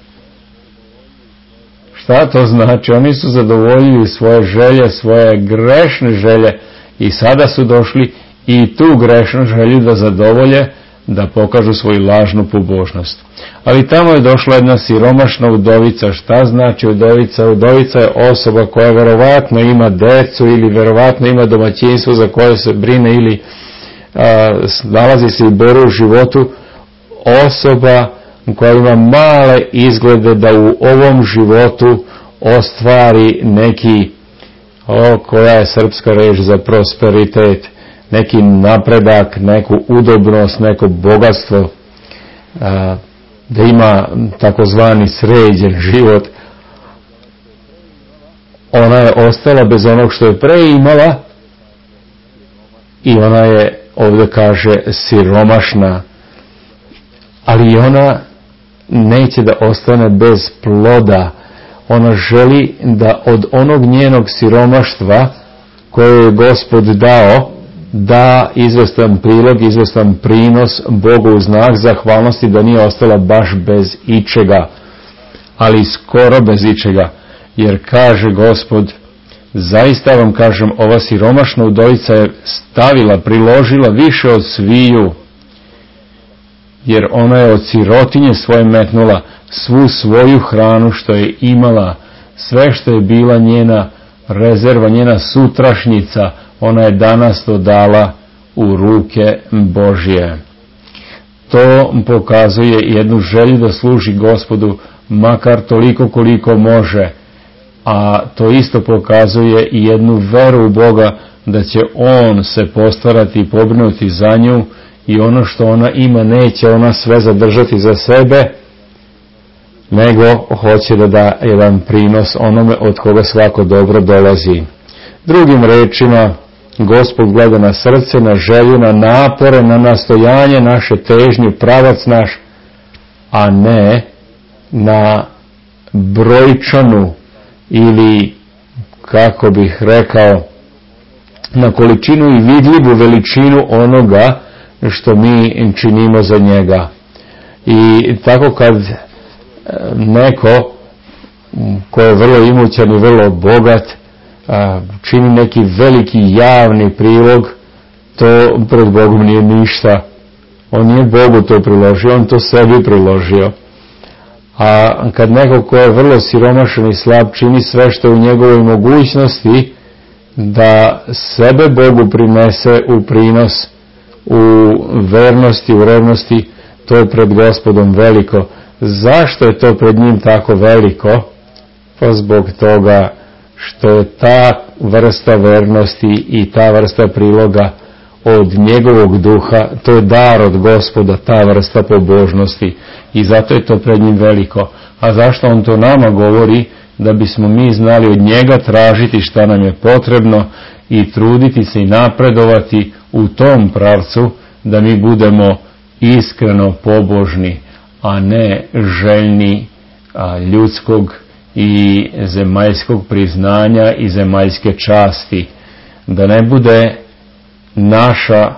S3: Šta to znači? Oni su zadovoljili svoje želje, svoje grešne želje, i sada su došli i tu grešnu želju da zadovolje, da pokažu svoju lažnu pobožnost. Ali tamo je došla jedna siromašna udovica. Šta znači udovica? Udovica je osoba koja verovatno ima decu ili verovatno ima domaćinstvo za koje se brine, ili nalazi se i bori u životu. Osoba koja ima male izglede da u ovom životu ostvari neki, koja je srpska reč za prosperitet, neki napredak, neku udobnost, neko bogatstvo, da ima takozvani sređen život. Ona je ostala bez onog što je pre imala, i ona je, ovdje kaže, siromašna, ali ona neće da ostane bez ploda. Ona želi da od onog njenog siromaštva koje je Gospod dao, da izvestan prilog, izvestan prinos Bogu u znak zahvalnosti, da nije ostala baš bez ičega, ali skoro bez ičega. Jer kaže Gospod, zaista vam kažem, ova siromašna udovica je stavila, priložila više od sviju, jer ona je od sirotinje svoje metnula svu svoju hranu što je imala, sve što je bila njena rezerva, njena sutrašnjica, ona je danas to dala u ruke Božje. To pokazuje jednu želju da služi Gospodu makar toliko koliko može, a to isto pokazuje i jednu veru u Boga da će On se postarati i pobrinuti za nju i ono što ona ima neće ona sve zadržati za sebe, nego hoće da da jedan prinos onome od koga svako dobro dolazi. Drugim rečima, Gospod gleda na srce, na želju, na napore, na nastojanje, naše težnje, pravac naš, a ne na brojčanu ili, kako bih rekao, na količinu i vidljivu veličinu onoga što mi činimo za njega. I tako kad neko ko je vrlo imućan i vrlo bogat čini neki veliki javni prilog, to pred Bogom nije ništa. On nije Bogu to priložio, on to sebi priložio. A kad neko ko je vrlo siromašan i slab čini sve što je u njegovoj mogućnosti da sebe Bogu prinese u prinos, u vernosti, u revnosti, to je pred Gospodom veliko. Zašto je to pred njim tako veliko? Pa zbog toga što je ta vrsta vernosti i ta vrsta priloga od njegovog duha, to je dar od Gospoda, ta vrsta pobožnosti, i zato je to pred njim veliko. A zašto on to nama govori? Da bismo mi znali od njega tražiti šta nam je potrebno i truditi se i napredovati u tom pravcu, da mi budemo iskreno pobožni, a ne željni ljudskog i zemaljskog priznanja i zemaljske časti. Da ne bude naša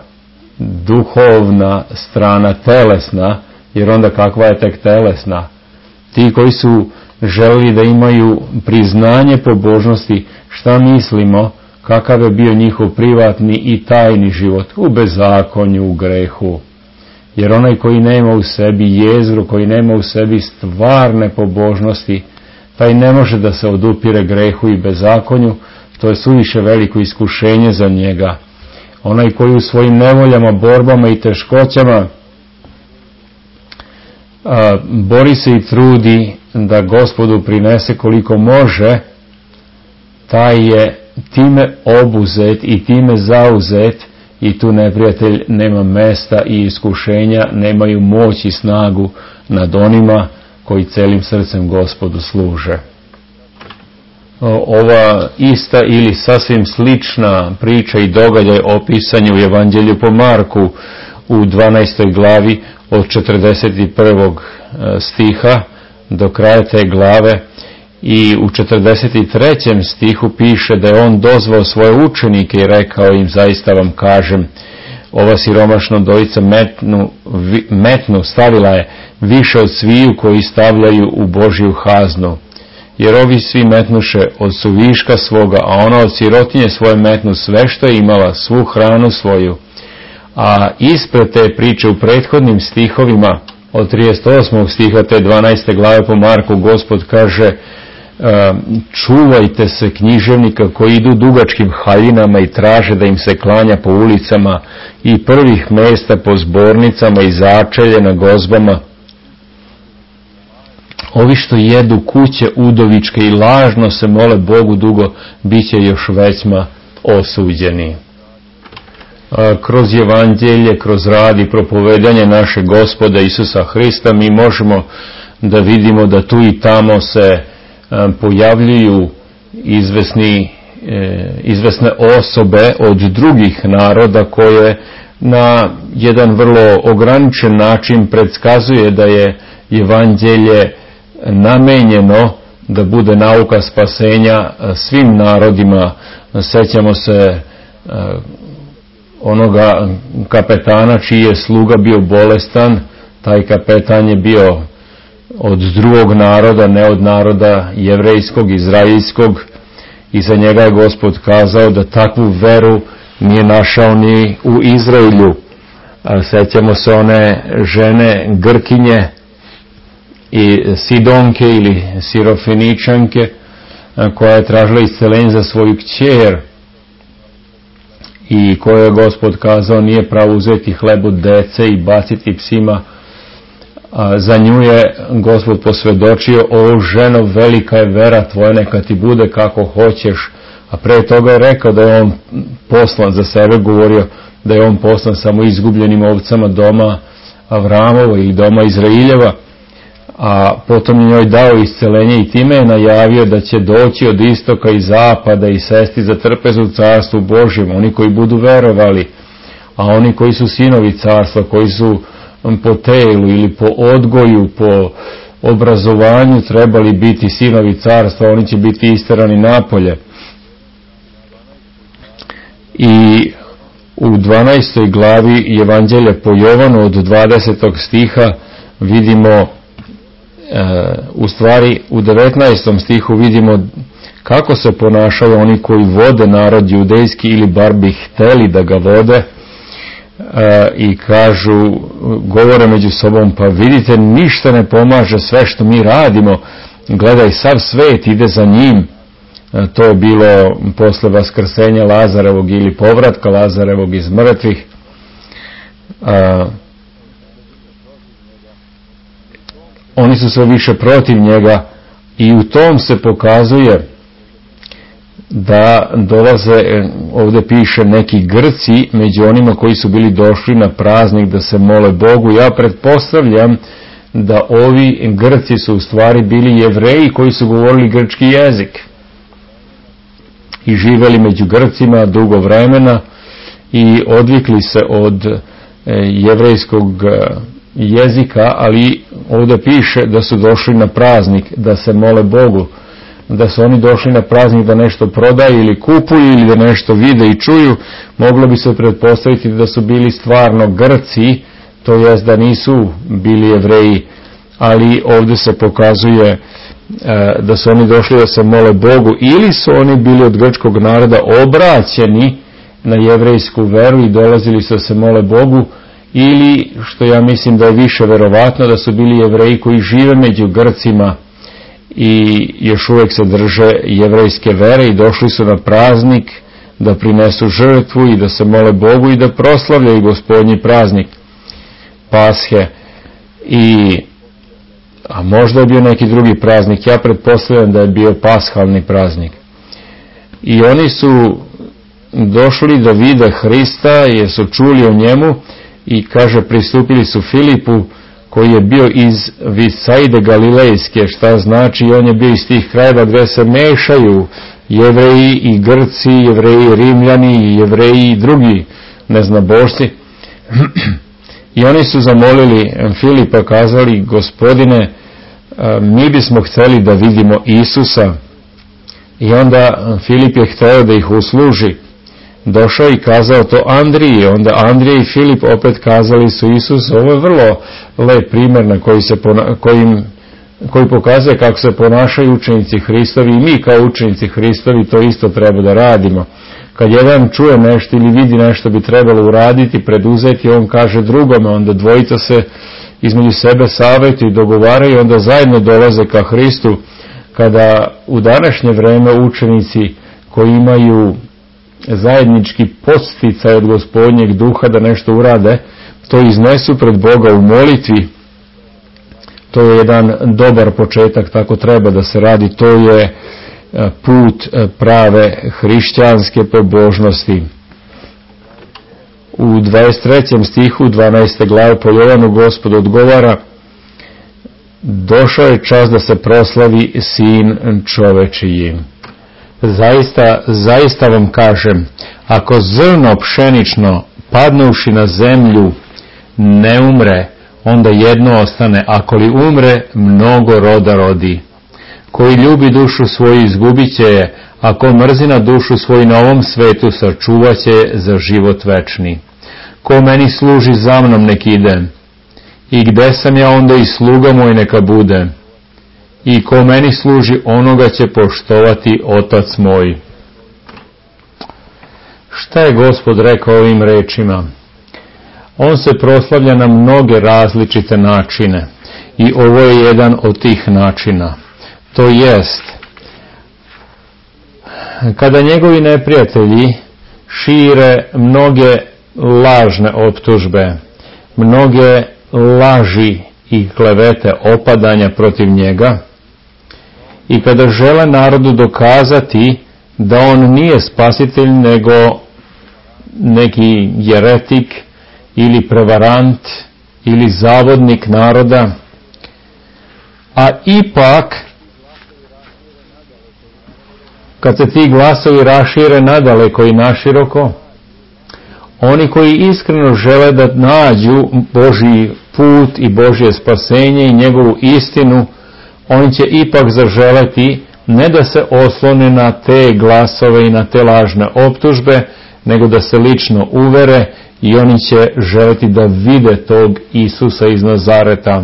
S3: duhovna strana telesna, jer onda kakva je tek telesna? Ti koji su želeli da imaju priznanje pobožnosti, šta mislimo kakav je bio njihov privatni i tajni život? U bezakonju, u grehu. Jer onaj koji nema u sebi jezgru, koji nema u sebi stvarne pobožnosti, taj ne može da se odupire grehu i bezakonju, to je suviše veliko iskušenje za njega. Onaj koji u svojim nevoljama, borbama i teškoćama bori se i trudi da Gospodu prinese koliko može, taj je time obuzet i time zauzet, i tu neprijatelj nema mesta i iskušenja nemaju moć i snagu nad onima koji celim srcem Gospodu služe. Ova ista ili sasvim slična priča i događaj opisan je u Evanđelju po Marku u 12. glavi od 41. stiha do kraja te glave, i u 43. stihu piše da je on dozvao svoje učenike i rekao im, zaista vam kažem, ova siromašna udovica metnu stavila je više od sviju koji stavljaju u Božju haznu. Jer ovi svi metnuše od suviška svoga, a ona od sirotinje svoje metnu sve što je imala, svu hranu svoju. A ispred te priče u prethodnim stihovima, od 38. stiha te 12. glave po Marku, Gospod kaže, čuvajte se književnika koji idu dugačkim haljinama i traže da im se klanja po ulicama i prvih mesta po zbornicama i začelje na gozbama. Ovi što jedu kuće udovičke i lažno se mole Bogu dugo, bit će još većma osuđeni. Kroz evanđelje, kroz rad i propovedanje našeg Gospoda Isusa Hrista mi možemo da vidimo da tu i tamo se pojavljuju izvesne osobe od drugih naroda koje na jedan vrlo ograničen način predskazuje da je evanđelje namenjeno da bude nauka spasenja svim narodima. Sećamo se onoga kapetana čiji je sluga bio bolestan. Taj kapetan je bio od drugog naroda, ne od naroda jevrejskog, izraelskog, i za njega je Gospod kazao da takvu veru nije našao ni u Izraelju. Sećamo se one žene Grkinje i Sidonke ili Sirofeničanke koja je tražila isceljenje za svoju kćer i koja je Gospod kazao nije pravo uzeti hleb od dece i baciti psima. Za nju je Gospod posvjedočio: o ženo, velika je vera tvoja, neka ti bude kako hoćeš. A pre toga je rekao da je on poslan, za sebe govorio da je on poslan samo izgubljenim ovcama doma Avramova ili doma Izraeljeva, a potom je njoj dao isceljenje i time je najavio da će doći od istoka i zapada i sesti za trpezu u carstvu Božjem, oni koji budu verovali. A oni koji su sinovi carstva, koji su po telu ili po odgoju, po obrazovanju trebali biti sinovi carstva, oni će biti isterani napolje. I u 12. glavi Evanđelja po Jovanu od 20. stiha vidimo, u stvari u 19. stihu vidimo kako se ponašaju oni koji vode narod judejski ili bar bi hteli da ga vode, i kažu, govore među sobom: pa vidite, ništa ne pomaže sve što mi radimo, gledaj, sav svet ide za njim. To je bilo posle vaskrsenja Lazarevog ili povratka Lazarevog iz mrtvih. Oni su sve više protiv njega i u tom se pokazuje da dolaze, ovdje piše, neki Grci među onima koji su bili došli na praznik da se mole Bogu. Ja pretpostavljam da ovi Grci su u stvari bili Jevreji koji su govorili grčki jezik i živjeli među Grcima dugo vremena i odvikli se od jevrejskog jezika, ali ovdje piše da su došli na praznik da se mole Bogu. Da su oni došli na praznik da nešto prodaju ili kupuju ili da nešto vide i čuju, moglo bi se pretpostaviti da su bili stvarno Grci, to jest da nisu bili Jevreji, ali ovdje se pokazuje da su oni došli da se mole Bogu, ili su oni bili od grčkog naroda obraćeni na jevrejsku veru i dolazili su da se mole Bogu, ili, što ja mislim da je više verovatno, da su bili Jevreji koji žive među Grcima i još uvijek se drže jevrejske vere i došli su na praznik da prinesu žrtvu i da se mole Bogu i da proslavljaju Gospodnji praznik Pashe. A možda je bio neki drugi praznik, ja pretpostavljam da je bio pashalni praznik. I oni su došli da vide Hrista jer su čuli o njemu i kaže pristupili su Filipu koji je bio iz Visaide Galilejske, šta znači on je bio iz tih krajeva gdje se mešaju Jevreji i Grci, Jevreji i Rimljani, Jevreji i drugi neznabošci. I oni su zamolili Filipa, kazali: Gospodine, mi bismo htjeli da vidimo Isusa. I onda Filip je htio da ih usluži. Došao i kazao to Andriji. Onda Andrija i Filip opet kazali su Isus. Ovo je vrlo lep primjer na koji pokazuje kako se ponašaju učenici Hristovi, i mi kao učenici Hristovi to isto treba da radimo. Kad jedan čuje nešto ili vidi nešto bi trebalo uraditi, preduzeti, on kaže drugome, onda dvojica se između sebe savjetuju i dogovaraju, onda zajedno dolaze ka Hristu. Kada u današnje vrijeme učenici koji imaju zajednički podsticaj od Gospodnjeg duha da nešto urade, to iznesu pred Boga u molitvi, to je jedan dobar početak, tako treba da se radi. To je put prave hrišćanske pobožnosti. U 23. stihu 12. glave po Jovanu Gospod odgovara: došao je čas da se proslavi Sin čovečiji. Zaista vam kažem, ako zrno pšenično padnuvši na zemlju ne umre, onda jedno ostane, ako li umre, mnogo roda rodi. Koji ljubi dušu svoju, izgubit će je, a ko mrzi na dušu svoju na ovom svetu, sačuvat će je za život večni. Ko meni služi, za mnom nek ide, i gde sam ja, onda i sluga moj neka bude, i ko meni služi, onoga će poštovati Otac moj. Šta je Gospod rekao ovim rečima? On se proslavlja na mnoge različite načine i ovo je jedan od tih načina. To jest, kada njegovi neprijatelji šire mnoge lažne optužbe, mnoge laži i klevete, opadanja protiv njega, i kada žele narodu dokazati da on nije spasitelj nego neki jeretik ili prevarant ili zavodnik naroda, a ipak kad se ti glasovi rašire nadaleko i naširoko, oni koji iskreno žele da nađu Božji put i Božje spasenje i njegovu istinu, oni će ipak zaželeti ne da se oslone na te glasove i na te lažne optužbe, nego da se lično uvere i oni će želeti da vide tog Isusa iz Nazareta.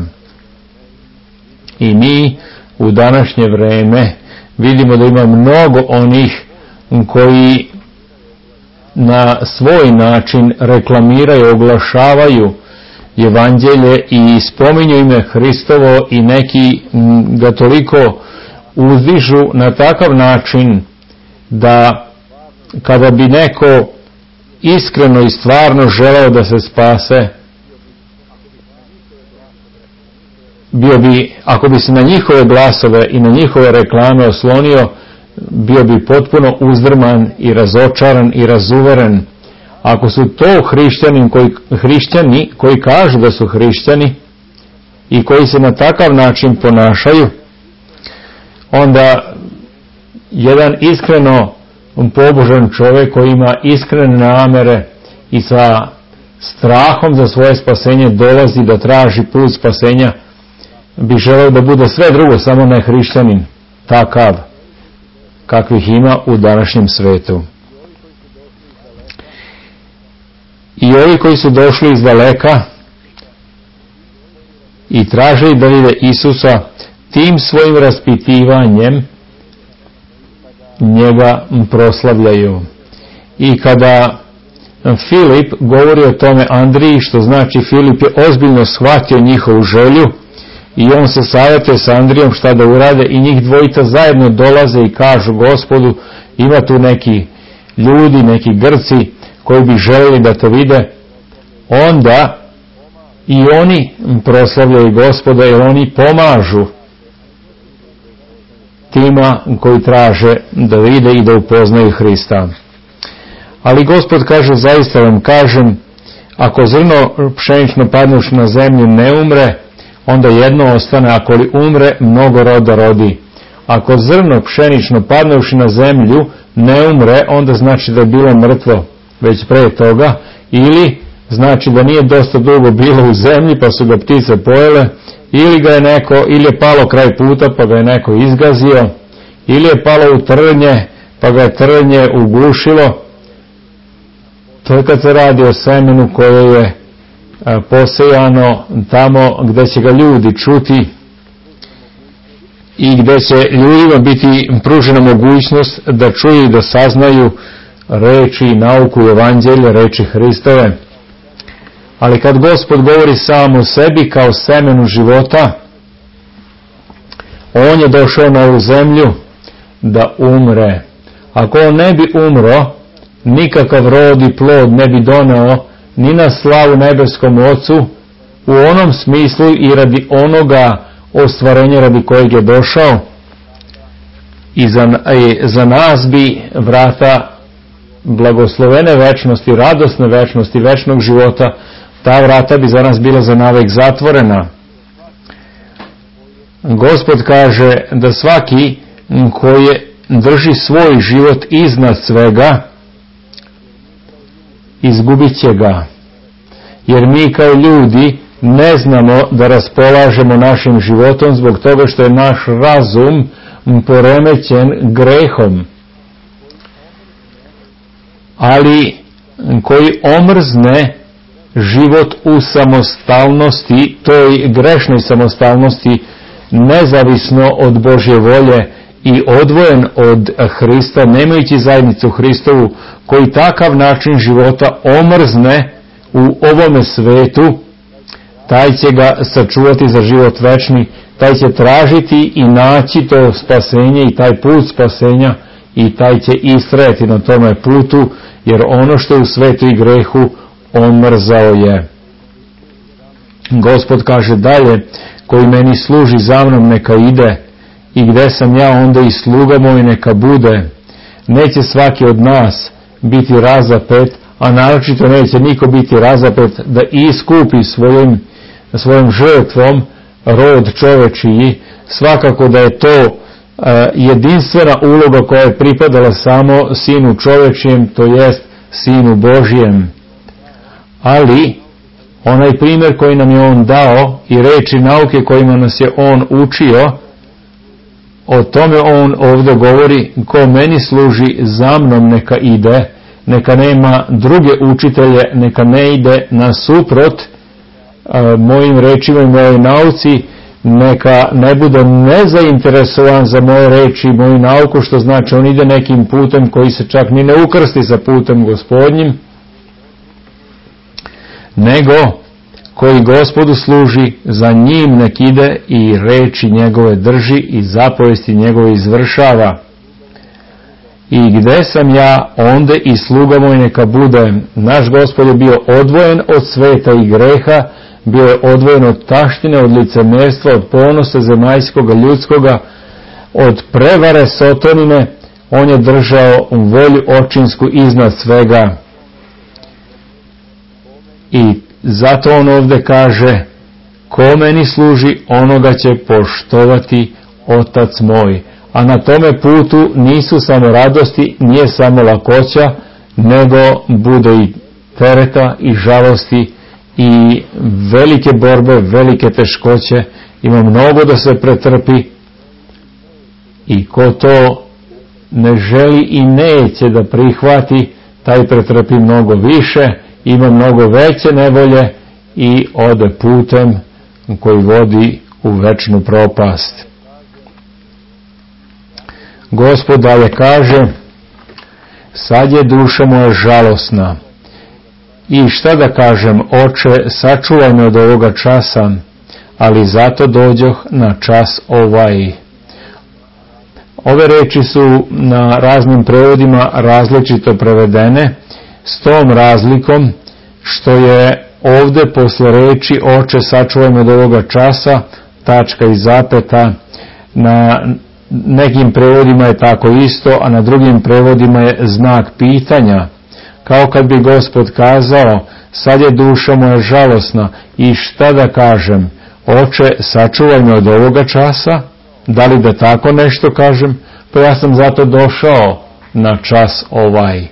S3: I mi u današnje vreme vidimo da ima mnogo onih koji na svoj način reklamiraju, oglašavaju evanđelje i spominju ime Hristovo i neki ga toliko uzdižu na takav način da kada bi neko iskreno i stvarno želeo da se spase, bio bi, ako bi se na njihove glasove i na njihove reklame oslonio, bio bi potpuno uzdrman i razočaran i razuveren. Ako su to hrišćani koji kažu da su hrišćani i koji se na takav način ponašaju, onda jedan iskreno pobožan čovjek koji ima iskrene namere i sa strahom za svoje spasenje dolazi da traži put spasenja, bi želeo da bude sve drugo, samo ne hrišćanin, takav kakvih ima u današnjem svetu. I ovi koji su došli iz daleka i tražili da vide Isusa, tim svojim raspitivanjem njega proslavljaju. I kada Filip govori o tome Andriji, što znači Filip je ozbiljno shvatio njihovu želju i on se savjetuje sa Andrijom šta da urade i njih dvojica zajedno dolaze i kažu Gospodu, ima tu neki ljudi, neki Grci koji bi želeli da te vide, onda i oni proslavljaju Gospoda jer oni pomažu tima koji traže da vide i da upoznaju Hrista. Ali Gospod kaže, zaista vam kažem, ako zrno pšenično padnuš na zemlju ne umre, onda jedno ostane, ako li umre, mnogo roda rodi. Ako zrno pšenično padnuš na zemlju ne umre, onda znači da je bilo mrtvo već pre toga, ili znači da nije dosta dugo bilo u zemlji pa su ga ptice pojele, ili ga je neko, ili je palo kraj puta pa ga je neko izgazio, ili je palo u trnje pa ga je trnje ugušilo. To je kad se radi o semenu koje je posejano tamo gdje će ga ljudi čuti i gdje će ljudima biti pružena mogućnost da čuju i da saznaju reči i nauku i evanđelje, reči Hristove. Ali kad Gospod govori sam o sebi kao semenu života, on je došao na ovu zemlju da umre. Ako on ne bi umro, nikakav rod i plod ne bi doneo ni na slavu nebeskom Ocu, u onom smislu i radi onoga ostvarenja radi kojeg je došao, i za nas bi vrata blagoslovene večnosti, radosne večnosti, večnog života, ta vrata bi za nas bila za navek zatvorena. Gospod kaže da svaki koji drži svoj život iznad svega, izgubit će ga. Jer mi kao ljudi ne znamo da raspolažemo našim životom zbog toga što je naš razum poremećen grehom. Ali koji omrzne život u samostalnosti, toj grešnoj samostalnosti, nezavisno od Božje volje i odvojen od Hrista, nemajući zajednicu Hristovu, koji takav način života omrzne u ovome svetu, taj će ga sačuvati za život večni, taj će tražiti i naći to spasenje i taj put spasenja i taj će istrajati na tome putu, jer ono što je u svetu i grehu omrzao je. Gospod kaže dalje, koji meni služi za mnom neka ide, i gde sam ja onda i sluga moj neka bude. Neće svaki od nas biti razapet, a naročito neće niko biti razapet da iskupi svojom žrtvom rod čovečiji. Svakako da je to jedinstvena uloga koja je pripadala samo Sinu čovečijem, to jest Sinu Božijem. Ali onaj primjer koji nam je on dao i reči nauke kojima nas je on učio, o tome on ovdje govori, ko meni služi za mnom neka ide, neka nema druge učitelje, neka ne ide nasuprot mojim rečima i mojoj nauci, neka ne bude nezainteresovan za moje reči i moju nauku, što znači on ide nekim putem koji se čak ni ne ukrsti sa putem Gospodnjim, nego koji Gospodu služi, za njim nek ide i reči njegove drži i zapovesti njegove izvršava. I gde sam ja, onda i sluga moj neka bude. Naš Gospod je bio odvojen od sveta i greha, bio je odvojen od taštine, od licemerstva, od ponosa zemaljskoga, ljudskoga, od prevare sotonine. On je držao volju očinsku iznad svega. I zato on ovdje kaže, ko meni služi, onoga će poštovati Otac moj. A na tome putu nisu samo radosti, nije samo lakoća, nego bude i tereta i žalosti i velike borbe, velike teškoće. Ima mnogo da se pretrpi i ko to ne želi i neće da prihvati, taj pretrpi mnogo više, ima mnogo veće nevolje i ode putem koji vodi u večnu propast. Gospod dalje kaže, sad je duša moja žalosna. I šta da kažem, Oče, sačuvaj me od ovoga časa, ali zato dođoh na čas ovaj. Ove reči su na raznim prevodima različito prevedene, s tom razlikom što je ovdje posle reči Oče, sačuvaj me od ovoga časa, tačka i zapeta. Na nekim prevodima je tako isto, a na drugim prevodima je znak pitanja. Kao kad bi Gospod kazao, sad je duša moja žalosna i šta da kažem, Oče, sačuvaj me od ovoga časa, da li da tako nešto kažem, pa ja sam zato došao na čas ovaj.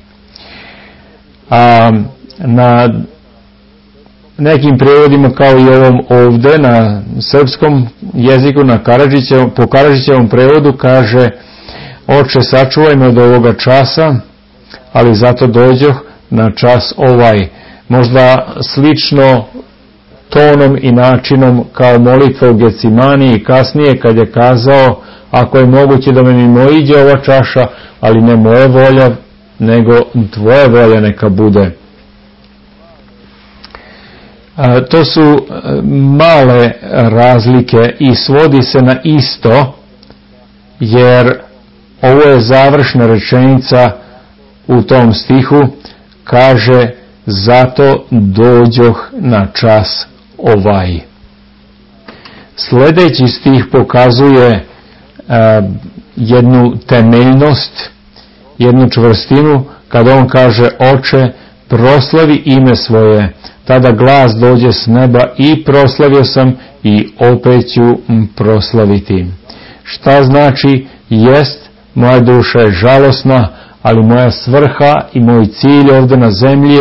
S3: A na nekim prevodima kao i ovom ovdje na srpskom jeziku, po Karadžićevom prevodu kaže, Oče, sačuvaj me od ovoga časa, ali zato dođoh na čas ovaj. Možda slično tonom i načinom kao molitva u Gecimani i kasnije kad je kazao, ako je moguće da me mimoiđe ova čaša, ali ne moja volja, nego tvoja volja neka bude. To su male razlike i svodi se na isto, jer ovo je završna rečenica u tom stihu, kaže, zato dođoh na čas ovaj. Sljedeći stih pokazuje jednu temeljnost, jednu čvrstinu, kada on kaže, Oče, proslavi ime svoje. Tada glas dođe s neba i proslavio sam i opet ću proslaviti. Šta znači? Jest, moja duša je žalosna, ali moja svrha i moj cilj ovdje na zemlji je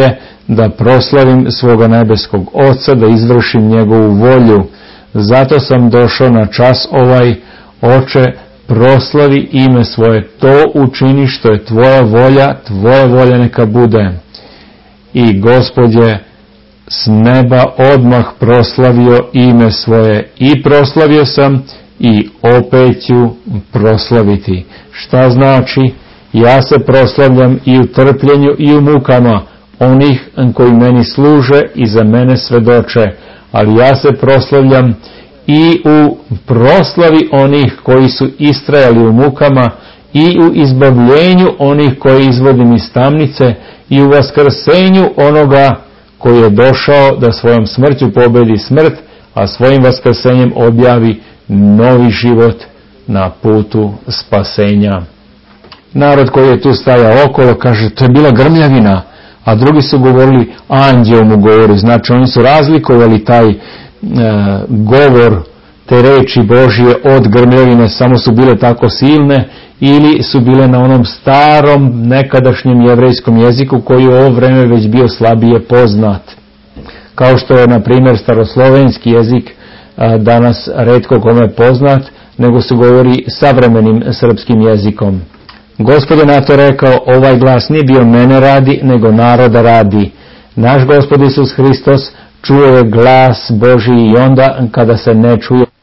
S4: da proslavim svoga nebeskog Oca, da izvršim njegovu volju. Zato sam došao na čas ovaj. Oče, proslavi ime svoje, to učini što je tvoja volja neka bude. I Gospod je s neba odmah proslavio ime svoje, i proslavio sam i opet ću proslaviti. Šta znači? Ja se proslavljam i u trpljenju i u mukama onih koji meni služe i za mene svedoče, ali ja se proslavljam i u proslavi onih koji su istrajali u mukama, i u izbavljenju onih koji izvodim iz tamnice, i u vaskrsenju onoga koji je došao da svojom smrću pobedi smrt, a svojim vaskrsenjem objavi novi život na putu spasenja. Narod koji je tu stajao okolo kaže, to je bila grmljavina, a drugi su govorili, anđeo mu govori. Znači oni su razlikovali taj govor, te reči Božije od grmljavine, samo su bile tako silne, ili su bile na onom starom nekadašnjem jevrejskom jeziku koji u ovo vreme već bio slabije poznat. Kao što je na primjer staroslovenski jezik danas retko kome poznat, nego se govori savremenim srpskim jezikom. Gospod je na to rekao, ovaj glas nije bio mene radi, nego naroda radi. Naš Gospod Isus Hristos čuo je glas Božji i onda kada se ne čuje